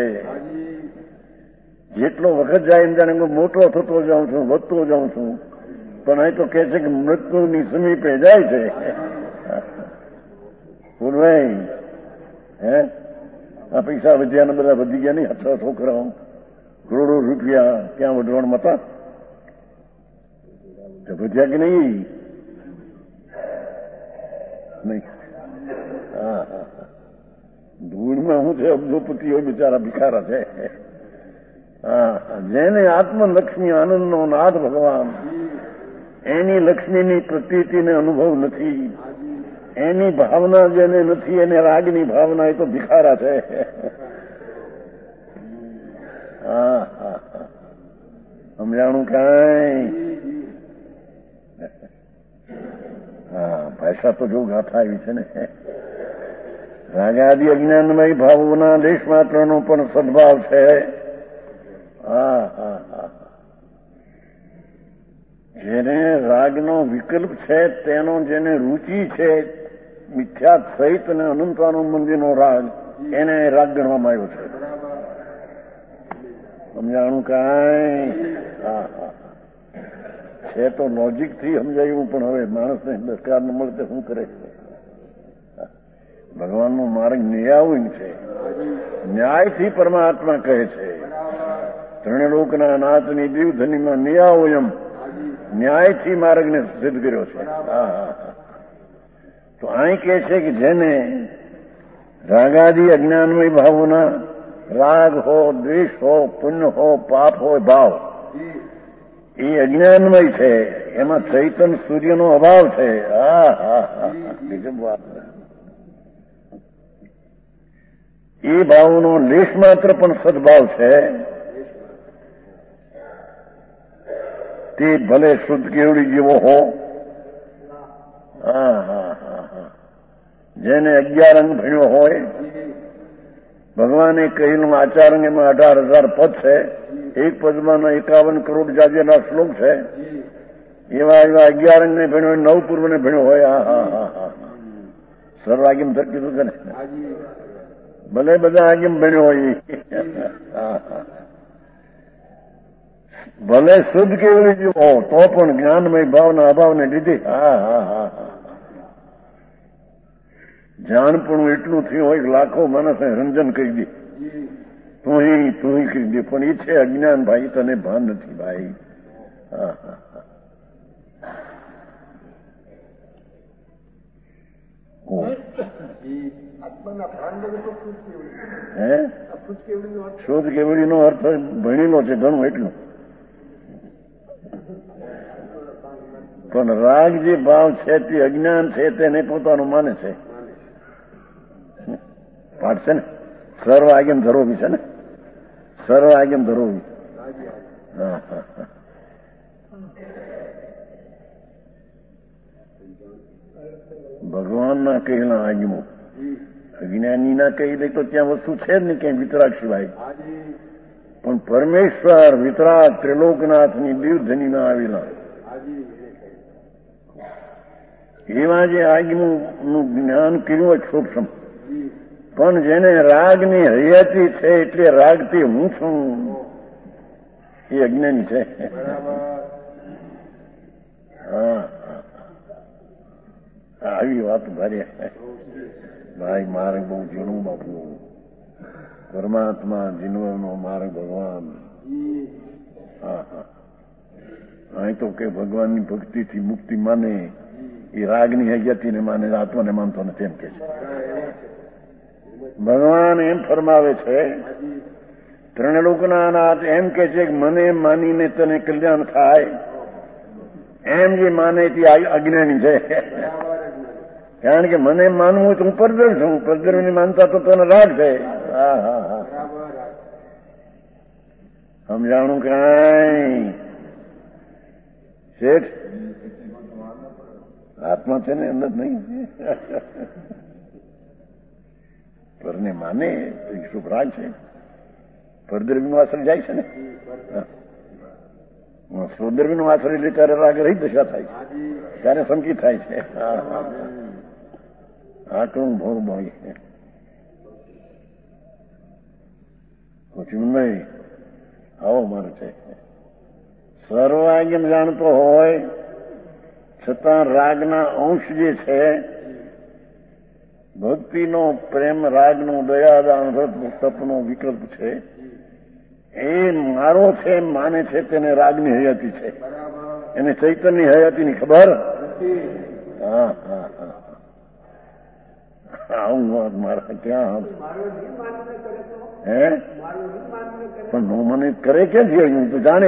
જેટલો વખત જાય એમ જાણે હું મોટો થતો જાઉં છું, વધતો જાઉં છું. પણ અહીં તો કે છે કે મૃત્યુની સમીપે જાય છે. પૂરભાઈ, હે આ પૈસા વધ્યા ને બધા વધી ગયા નહીં? હથરા છોકરાઓ કરોડો રૂપિયા ક્યાં વઢવાણમાં હતા? ભજ્યા કે નહીં? નહીં. હા હા ધૂળમાં શું છે? અબજોપતિઓ બિચારા ભિખારા છે. હા જેને આત્મલક્ષ્મી આનંદનો નાથ ભગવાન, એની લક્ષ્મીની પ્રતીતિને અનુભવ નથી, એની ભાવના જેને નથી, એને રાગની ભાવના, એ તો ભિખારા છે. હા હા હા સમજાણું કાંઈ? હા ભાષા તો જો ગાથા આવી છે ને. રાગાદિ અજ્ઞાનમય ભાવોના લેશ માત્રનો પણ સદભાવ છે. હા હા હા જેને રાગનો વિકલ્પ છે, તેનો જેને રૂચિ છે, મિથ્યાત સહિત અને અનંતાનંદ મંદિરનો રાગ, એને રાગ ગણવામાં આવ્યો છે. સમજાણું કાંઈ? હા હા છે તો લોજિકથી સમજાયું, પણ હવે માણસને દરકાર ન મળતે શું કરે? ભગવાનનો માર્ગ ન્યાયી છે. ન્યાયથી પરમાત્મા કહે છે, ત્રણલોકના નાથની દીવધનીમાં ન્યાયોયમ, ન્યાયથી માર્ગને સિદ્ધ કર્યો છે. હા હા તો અહીં કહે છે કે જેને રાગાદી અજ્ઞાનમય ભાવોના, રાગ હો, દ્વેષ હો, પુણ્ય હો, પાપ હોય ભાવ, એ અજ્ઞાનમય છે, એમાં ચૈતન સૂર્યનો અભાવ છે. હા હા હા બીજું વાત, એ ભાવનો લેશ માત્ર પણ સદભાવ છે. તે ભલે શુદ્ધ કેવડી જેવો હો. હા હા હા હા જેને અગિયાર અંગ ભણ્યો હોય, ભગવાને કહેલું આચાર એમાં અઢાર હજાર પદ છે, એક પદમાં એકાવન કરોડ જાજેના શ્લોક છે, એવા એવા અગિયાર અંગને ભણ્યો હોય, નવ પૂર્વને ભણ્યો હોય. હા હા હા હા સર્વાગીમ ધર કીધું છે ને, ભલે બધા આગેમ ભણ્યો હોય, ભલે શુદ્ધ કેવડી જેવો હો, તો પણ જ્ઞાનમય ભાવના અભાવને લીધે હા હા હા હા જાણપણું એટલું થયું હોય કે લાખો માણસને રંજન કરી દે, તું તું કરી દે, પણ એ છે અજ્ઞાન. ભાઈ તને ભાન નથી ભાઈ. હા હા હે શુદ્ધ કેવડીનો અર્થ ભણેલો છે ઘણું એટલું, પણ રાગ જે ભાવ છે તે અજ્ઞાન છે, તેને પોતાનું માને છે. પાઠ છે ને, સર્વ આગેમ ધરોવી છે ને, સર્વ આગેમ ધરોવી. હા હા હા ભગવાનના કહેલા આગમો અજ્ઞાનીના કહી દે તો ત્યાં વસ્તુ છે જ નહીં ક્યાંય વિતરાગ સિવાય. પણ પરમેશ્વર વિતરાગ ત્રિલોકનાથની દીવધનીમાં આવેલા એવા જે આગમનું જ્ઞાન કર્યું અક્ષોક્ષમ, પણ જેને રાગની હયાતી છે, એટલે રાગથી હું છું, એ અજ્ઞાની છે. હા આવી વાત ભારે ભાઈ. માર્ગ બહુ જૂનું બાપુ, પરમાત્મા જીનવરનો માર્ગ ભગવાન. હા હા અહીં તો કે ભગવાનની ભક્તિથી મુક્તિ માને, એ રાગની હયાતીને માને, આત્માને માનતો નથી એમ કે છે. ભગવાન એમ ફરમાવે છે, ત્રણલોકના નાથ એમ કે છે કે મને માનીને તને કલ્યાણ થાય, એમ જે માને તે અજ્ઞાની છે. કારણ કે મને માનવું તો હું પરદર છું, પરદરની માનતા તો તને રાગ છે. હા હા હા સમજાણું કાંઈ? શેઠ આત્મા છે ને અંદર નહીં, પરને માને તો શુભ રાગ છે. પરદ્રવ્યનો આશ્રય જાય છે ને, સ્વદ્રવ્યનો આશ્રય લે ત્યારે રાગ રહી દશા થાય છે, ત્યારે સંકિત થાય છે. આટલું ભોગ ભાઈ પૂછ્યું નહીં. આવો મારે છે સર્વાગમ જાણતો હોય છતાં રાગના અંશ જે છે, ભક્તિનો પ્રેમ રાગનો દયાદાન વ્રત તપનો વિકલ્પ છે, એ મારો છે એમ માને છે, તેને રાગની હયાતી છે. એને ચૈતન્ય હયાતીની ખબર? હા હા હા આવું વાત મારા ક્યાં હે પણ નો મને કરે ક્યાંથી હું તો જાણે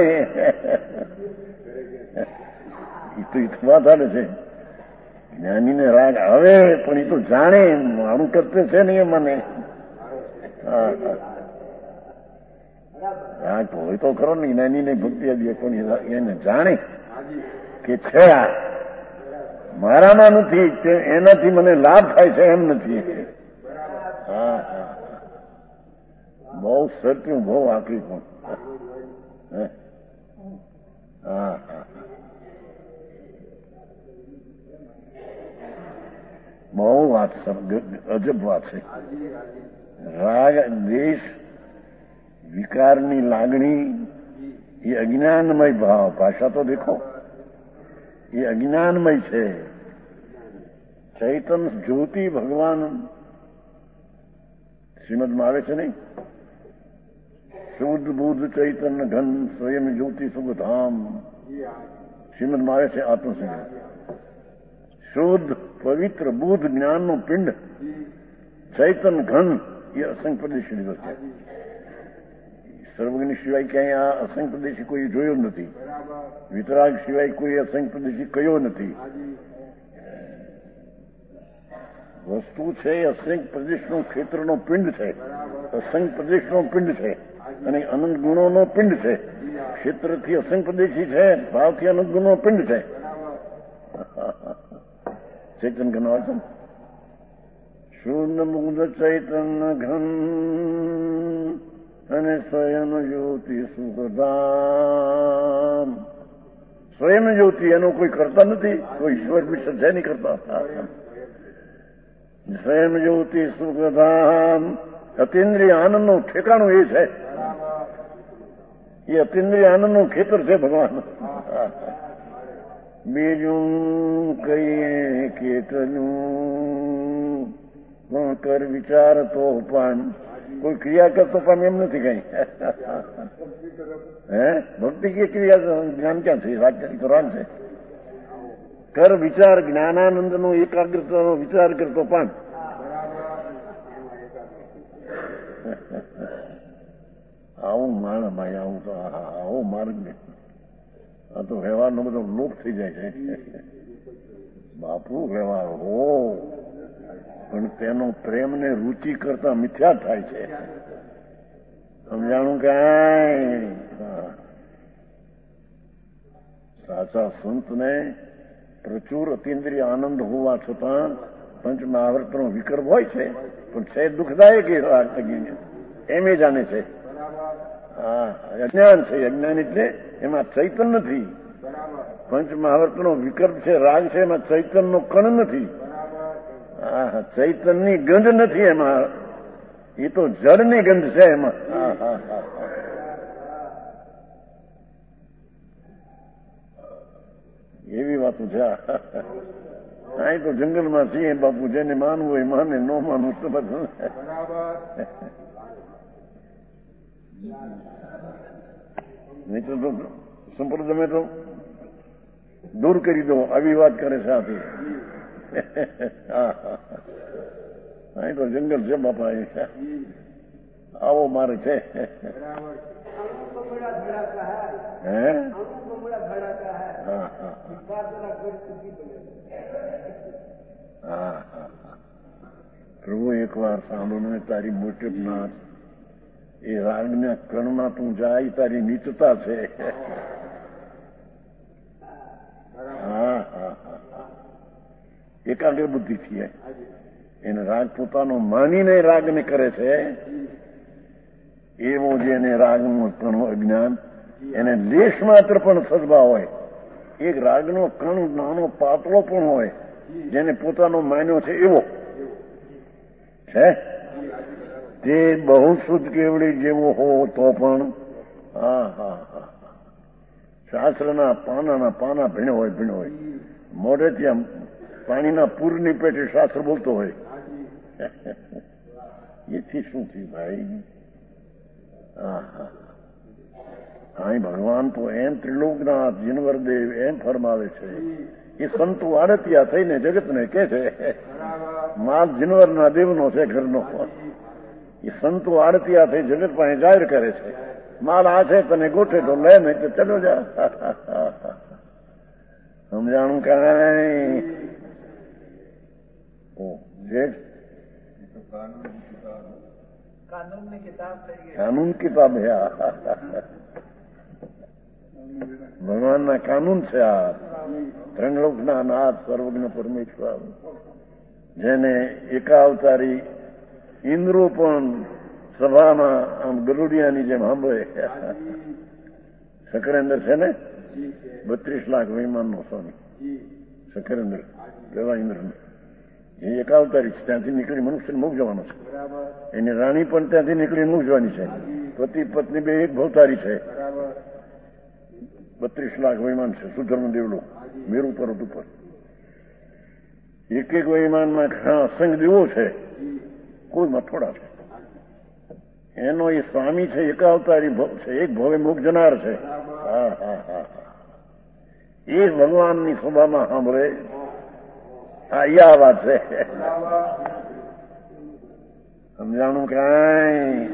એ તો વાત હાલે છે જ્ઞાનીને રાગ આવે પણ એ તો જાણે મારું કરતે છે ને એ મને હા રાગ હોય તો ખરો ને જ્ઞાનીને ભક્તિ આપીએ પણ એને જાણે કે છે આ મારામાં નથી એનાથી મને લાભ થાય છે એમ નથી. હા હા બહુ સત્યું બહુ આકરી પણ હા હા બહુ વાત અજબ વાત છે. રાગ દ્વેષ વિકારની લાગણી એ અજ્ઞાનમય ભાવ ભાષા તો દેખો એ અજ્ઞાનમય છે. ચૈતન જ્યોતિ ભગવાન શ્રીમદમાં આવે છે નહીં શુદ્ધ બુદ્ધ ચૈતન્ય ઘન સ્વયં જ્યોતિ સુખધામ શ્રીમદમાં આવે છે આત્મસિદ્ધ શુદ્ધ પવિત્ર બુદ્ધ જ્ઞાનનું પિંડ ચૈતન ઘન એ અસંગ પ્રદેશી લીધો છે. સર્વજ્ઞ સિવાય ક્યાંય આ અસંગ પ્રદેશી કોઈ જોયો નથી. વિતરાગ સિવાય કોઈ અસંગ પ્રદેશી કયો નથી. વસ્તુ છે એ અસંગ પ્રદેશનો ક્ષેત્રનો પિંડ છે. અસંગ પ્રદેશનો પિંડ છે અને અનંત ગુણોનો પિંડ છે. ક્ષેત્રથી અસંગ પ્રદેશી છે, ભાવથી અનંત ગુણનો પિંડ છે. ચૈતન ઘન આવે છે શુદ્ધ મુગ્ધ ચૈતન્ય ઘન અને સ્વયં જ્યોતિ સુખધામ. સ્વયં જ્યોતિ એનો કોઈ કરતા નથી, કોઈ ઈશ્વર વિશે છે નહીં કરતા. સ્વયં જ્યોતિ સુખધામ અતિન્દ્રિય આનંદનું ઠેકાણું એ છે. એ અતિન્દ્રિય આનંદનું ખેતર છે ભગવાન. બીજું કહીએ કેટલું પણ કર વિચાર તો પણ કોઈ ક્રિયા કરતો પણ એમ નથી કઈ. હે ભક્તિ કે ક્રિયા જ્ઞાન ક્યાં છે? રાજ્ય તો રાગ છે. કર વિચાર જ્ઞાનાનંદનો એકાગ્રતાનો વિચાર કરતો પણ આવું માણ ભાઈ આવું તો આવો માર્ગ ને આ તો વ્યવહારનો બધો લોપ થઈ જાય છે. બાપુ વ્યવહાર હો પણ તેનો પ્રેમને રુચિ કરતા મિથ્યા થાય છે. સમજાણું કાંઈ? સાચા સંતને પ્રચુર અતિન્દ્રિય આનંદ હોવા છતાં પંચ મહાવર્તનો વિકલ્પ હોય છે પણ છે દુઃખદાયક એમ એ જાણે છે. હા અજ્ઞાન છે. અજ્ઞાન એટલે એમાં ચૈતન નથી. પંચ મહાવર્તનો વિકલ્પ છે, રાગ છે, એમાં ચૈતનનો કણ નથી. હા ચૈતનની ગંધ નથી એમાં. એ તો જળની ગંધ છે એમાં. હા હા હા એવી વાતો છે. અહીં તો જંગલમાં છીએ બાપુ. જેને માનવું હોય માને, ન માનવું તો બધું નહીં તો સંપ્રદાય તો દૂર કરી દો. આવી વાત કરે છે આથી. અહીં તો જંગલ છે બાપા. આવો મારે છે. હે હા હા હા હા પ્રભુ એક વાર સાંભળને તારી મોટપનાથ એ રાગના કણમાં તું જાય તારી નીચતા છે. હા હા હા એકાગ્ર બુદ્ધિ થી એને રાગ પોતાનો માનીને રાગને કરે છે. એવો જેને રાગનું કણું અજ્ઞાન એને લેશ માત્ર પણ સદભાવ હોય. એક રાગનો કણ નાનો પાતળો પણ હોય જેને પોતાનો માન્યો છે એવો છે. તે બહુ શુદ્ધ કેવડી જેવો હો તો પણ હા હા હા શાસ્ત્રના પાનાના પાના ભીણ હોય ભીણ હોય. મોઢે ત્યાં પાણીના પૂરની પેટે શાસ્ત્ર બોલતો હોય. એથી શું થયું ભાઈ? હા હા અહીં ભગવાન તો એમ ત્રિલોકનાથ જીનવરદેવ એમ ફરમાવે છે. એ સંતો આડતિયા થઈને જગતને કે છે માલ જીનવરના દેવનો છે ઘરનો. એ સંતો આડતિયા થઈ જગત પાસે જાહેર કરે છે માલ આ છે તને ગોઠે તો લે નહીં તો ચલો જા. સમજાણું કાંઈ કાનૂન કિતાબ હે આ. ભગવાનના કાનૂન છે આ. ત્રણલોકના નાથ સર્વજ્ઞ પરમેશ્વર જેને એકાવતારી ઇન્દ્રો પણ સભામાં આમ ગરુડિયાની જેમ સાંભળે. સકરેન્દ્ર છે ને બત્રીસ લાખ વિમાનનો સ્વામી સકરેન્દ્ર કેવા ઇન્દ્ર એ એકાવતારી છે. ત્યાંથી નીકળી મનુષ્યને મુખ જવાનો છે. એની રાણી પણ ત્યાંથી નીકળી મુખ જવાની છે. પતિ પત્ની બે એક ભવતારી છે. બત્રીસ લાખ વિમાન છે. સુધર્મ દેવલો મેરુ પર્વત ઉપર એક એક વિમાનમાં અસંગ દેવો છે. કોઈમાં થોડા છે. એનો એ સ્વામી છે એકાવતારી છે. એક ભવે મુખ જનાર છે. હા હા હા એ ભગવાનની સભામાં સાંભળે. હા એ આ વાત છે. સમજાણું કાંઈ.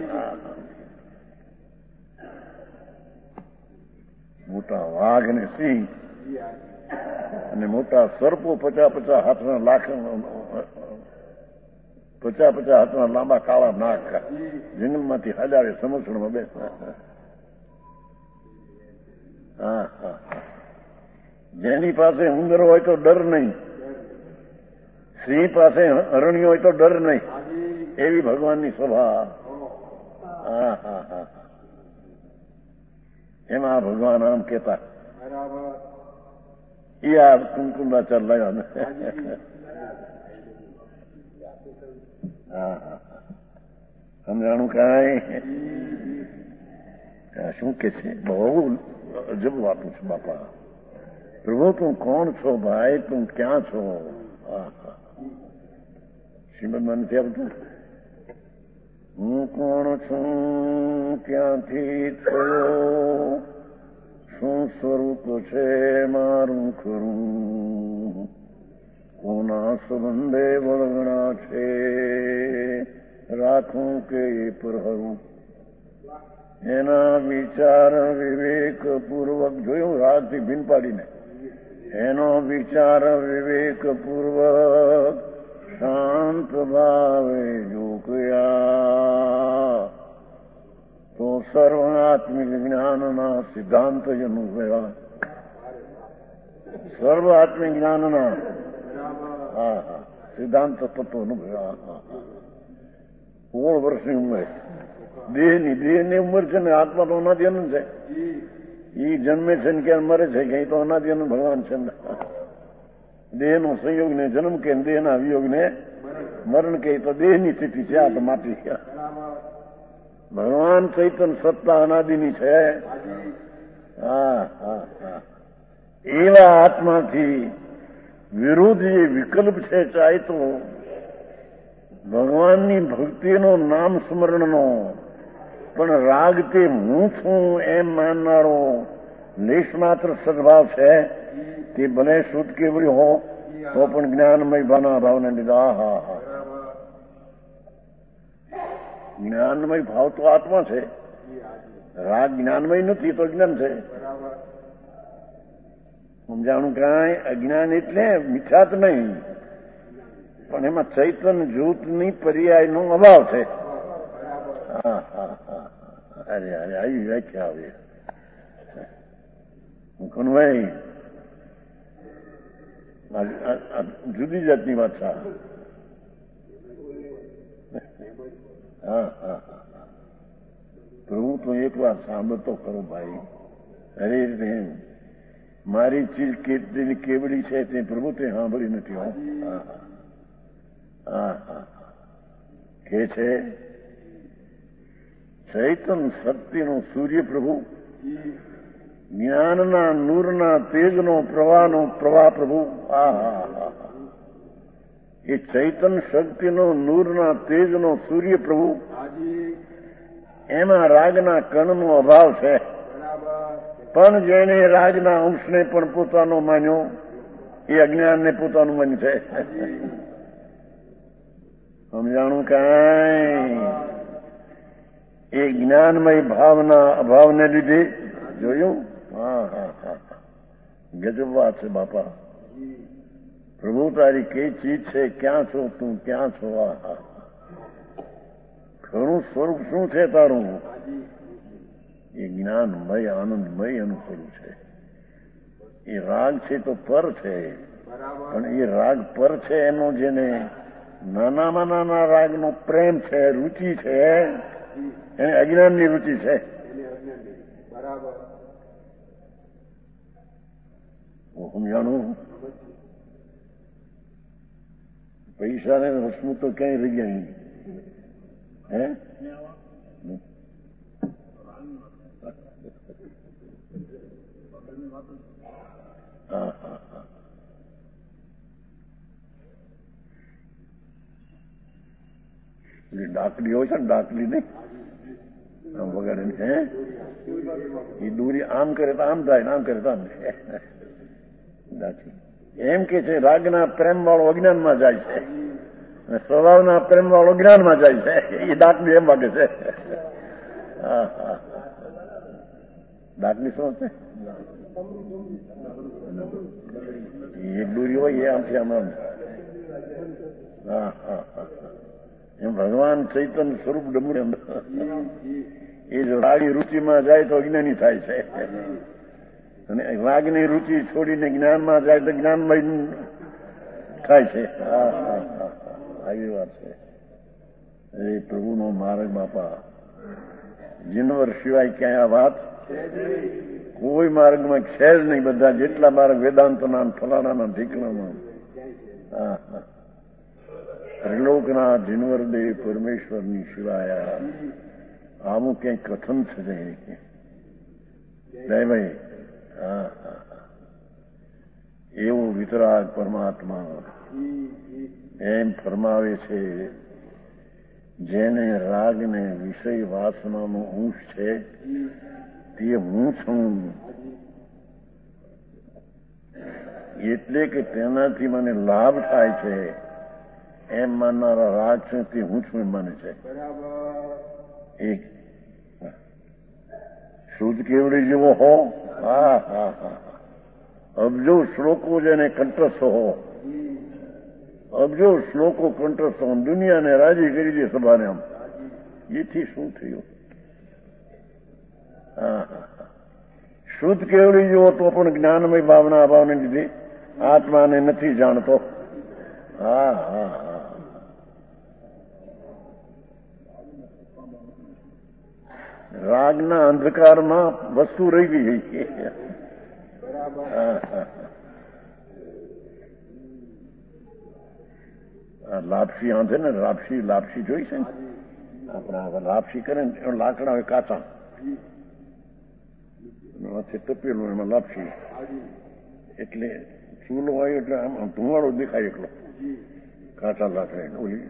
મોટા વાઘ ને સિંહ અને મોટા સર્પો પચાસ પચાસ હાથના લાખ પચાસ પચાસ હાથના લાંબા કાળા નાક જંગલમાંથી હજારે સમસણમાં બેસતા. હા હા જેની પાસે ઉંદર હોય તો ડર નહીં, સિંહ પાસે હરણી હોય તો ડર નહીં, એવી ભગવાનની સભા. હા હા હા એમાં ભગવાન આમ કેતા એ આ કુંકુંડાચાર લાવ્યા ને. હા હા સમજાણું કાંઈ. શું કે છે બહુ અજબ વાતું છે બાપા. પ્રભુ તું કોણ છો ભાઈ, તું ક્યાં છો? હા હા શ્રીમદમાં નથી આવતું. હું કોણ છું, ક્યાંથી થયો, શું સ્વરૂપ છે મારું ખરું, કોના સંબંધે વળગણા છે, રાખું કે પર હરું. એના વિચાર વિવેક પૂર્વક જોયું રાગથી ભીન પાડીને. એનો વિચાર વિવેક પૂર્વક શાંત ભાવે જોકયા તો સર્વાત્મિક જ્ઞાનના સિદ્ધાંત અનુભવ્યા. સર્વાત્મિક જ્ઞાનના હા હા સિદ્ધાંત તત્વ અનુભવ્યા. સોળ વર્ષની ઉંમરે દેહની દેહની ઉંમર છે ને આત્મા તો અનાદિ અનંત છે. એ જન્મે છે ને ક્યાં મરે છે કે તો અનાદિ અનંત ભગવાન છે ને. દેહનો સંયોગ ને જન્મ કે દેહના વિયોગ ને મરણ કે તો દેહની સ્થિતિ છે. આ તો માટી ભગવાન ચૈતન સત્તા અનાદિની છે. હા હા હા એવા આત્માથી વિરુદ્ધ જે વિકલ્પ છે ચાહે તો ભગવાનની ભક્તિનો નામ સ્મરણનો પણ રાગ તે હું છું એમ માનનારો લેશ માત્ર સદભાવ છે. તે ભલે શુદ્ધ કેવડી હો તો પણ જ્ઞાનમય ભાના ભાવને લીધા. હા હા જ્ઞાનમય ભાવ તો આત્મા છે. રાગ જ્ઞાનમય નથી તો જ્ઞાન છે. સમજાણું કાંઈ. અજ્ઞાન એટલે મિથ્યાત નહીં પણ એમાં ચૈતન જૂથની પર્યાયનો અભાવ છે. હા હા હા અરે અરે આવી વ્યાખ્યા આવી કનુભાઈ જુદી જાતની વાત છે. હા હા પ્રભુ તો એક વાર સાંભળતો ખરો ભાઈ. અરે એમ મારી ચીજ કેટલી કેવડી છે તે પ્રભુ તે સાંભળી નથી. હો હા હા હા કે છે ચૈતન શક્તિનો સૂર્ય પ્રભુ, જ્ઞાનના નૂરના તેજનો પ્રવાહનો પ્રવાહ પ્રભુ. આ હા હા એ ચૈતન શક્તિનો નૂરના તેજનો સૂર્ય પ્રભુ. એમાં રાગના કણનો અભાવ છે. પણ જેને રાગના અંશને પણ પોતાનો માન્યો એ અજ્ઞાનને પોતાનું મન છે. સમજાણું કાંઈ? એ જ્ઞાનમય ભાવના અભાવને લીધે જોયું. હા હા હા ગજબ વાત છે બાપા. પ્રભુ તારી કઈ ચીજ છે, ક્યાં છો તું, ક્યાં છો? આ હા ખરું સ્વરૂપ શું છે તારું? એ જ્ઞાનમય આનંદમય એનું સ્વરૂપ છે. એ રાગ છે તો પર છે, પણ એ રાગ પર છે એનો જેને નાનામાં નાના રાગનો પ્રેમ છે, રુચિ છે, એને અજ્ઞાનની રુચિ છે. સમજાણું? પૈસા ને હસમું તો ક્યાંય રહી ગયા હે? હા હા હા ડાકડી હોય છે ને, ડાકડી નહીં આમ વગાડે હે, એ દોરી આમ કરે તો આમ થાય, આમ કરે તો આમ એમ કે છે રાગના પ્રેમ વાળો અજ્ઞાનમાં જાય છે, સ્વભાવના પ્રેમ વાળો જ્ઞાનમાં જાય છે. એ ડાકડી એમ વાગે છે. હા હા ડાકડી શું છે? એક દોરી હોય એ આમથી આમ આમ. હા હા હા એમ ભગવાન ચૈતન્ય સ્વરૂપ ડમડે એ જો રાગની રુચિમાં જાય તો અજ્ઞાની થાય છે, અને રાગની રુચિ છોડીને જ્ઞાનમાં જાય તો જ્ઞાનમય થાય છે. હા હા હા આવી વાત છે. એ પ્રભુનો માર્ગ બાપા, જીનવર સિવાય ક્યાંય આ વાત કોઈ માર્ગમાં છે જ નહીં. બધા જેટલા માર્ગ વેદાંતના ફલાણાના ઠીકણામાં હા હા ત્રિલોકના જીનવરદેવ પરમેશ્વરની સિવાય આવું ક્યાંય કથન છે નહીં. જય ભાઈ. હા હા એવો વિતરાગ પરમાત્મા એમ ફરમાવે છે, જેને રાગને વિષય વાસનાનો અંશ છે તે હું છું. એટલે કે તેનાથી મને લાભ થાય છે એમ માનનારા રાગ છે તે હું છું એમ માને છે. એક શુદ્ધ કેવડી જેવો હો. હા હા હા અબજો શ્લોકો જેને કંઠસ્થ હો, અબજો શ્લોકો કંઠસ્થ હો, દુનિયાને રાજી કરી દે સભાને. આમ એથી શું થયું? હા હા શુદ્ધ કેવડી જેવો તો પણ જ્ઞાનમય ભાવના અભાવને લીધે આત્માને નથી જાણતો. હા હા હા રાગના અંધકારમાં વસ્તુ રહી ગઈ. લાપસી આંધે ને લાપસી લાપસી જોઈ છે ને આપણા લાપસી કરે ને લાકડા હોય કાચા, માથે તપેલું એમાં લાપસી, એટલે ચૂલો હોય એટલે આમ ધુમાડો દેખાય એટલો કાચા લાકડા. ઓલી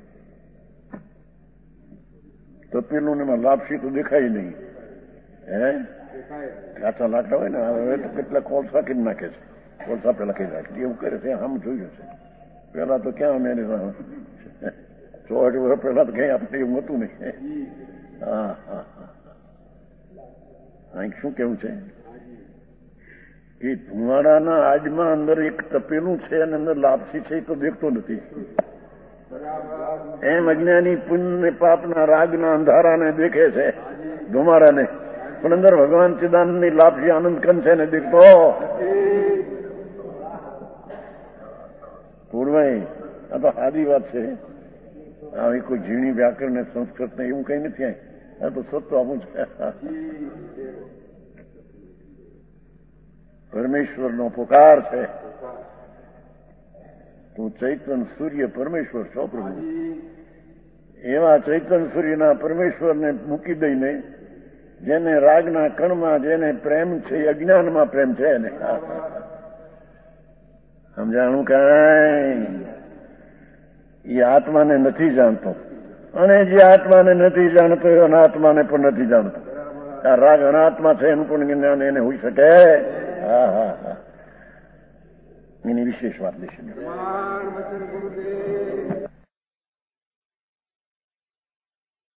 તપેલું ને એમાં લાપસી તો દેખાય નહીં. હે કાચા લાકડા હોય ને હવે તો કેટલા કોલસા કરી નાખે છે, કોલસા પેલા કરી નાખે એવું કરે છે. આમ જોયું છે પેલા તો ક્યાં મેં ચોટ વર્ષ પેલા તો કઈ આપણે એવું હતું નહીં. હા હા હા અહીં શું કેવું છે કે ધુમાડાના આજમાં અંદર એક તપેલું છે અને અંદર લાપસી છે એ તો દેખતો નથી. એમ અજ્ઞાની પુણ્ય પાપના રાગના અંધારાને દેખે છે ધુમાડાને, પણ અંદર ભગવાન ચિદાનંદની લાપસી આનંદ કંદ છે ને દેખતો. પૂર્વાઈ આ તો સાદી વાત છે. આવી કોઈ ઝીણી વ્યાકરણ ને સંસ્કૃત ને એવું કઈ નથી. આ તો સત્વ આપું છે. પરમેશ્વરનો પુકાર છે. તું ચૈતન સૂર્ય પરમેશ્વર છો પ્રભુ. એવા ચૈતન સૂર્યના પરમેશ્વરને મૂકી દઈને જેને રાગના કણમાં જેને પ્રેમ છે એ અજ્ઞાનમાં પ્રેમ છે ને સમજાણું કાંઈ? એ આત્માને નથી જાણતો, અને જે આત્માને નથી જાણતો એ અનાત્માને પણ નથી જાણતો. આ રાગ અનાત્મા છે એનું પણ જ્ઞાન એને હોઈ શકે. હા હા હા એની વિશેષ વાત દેશે.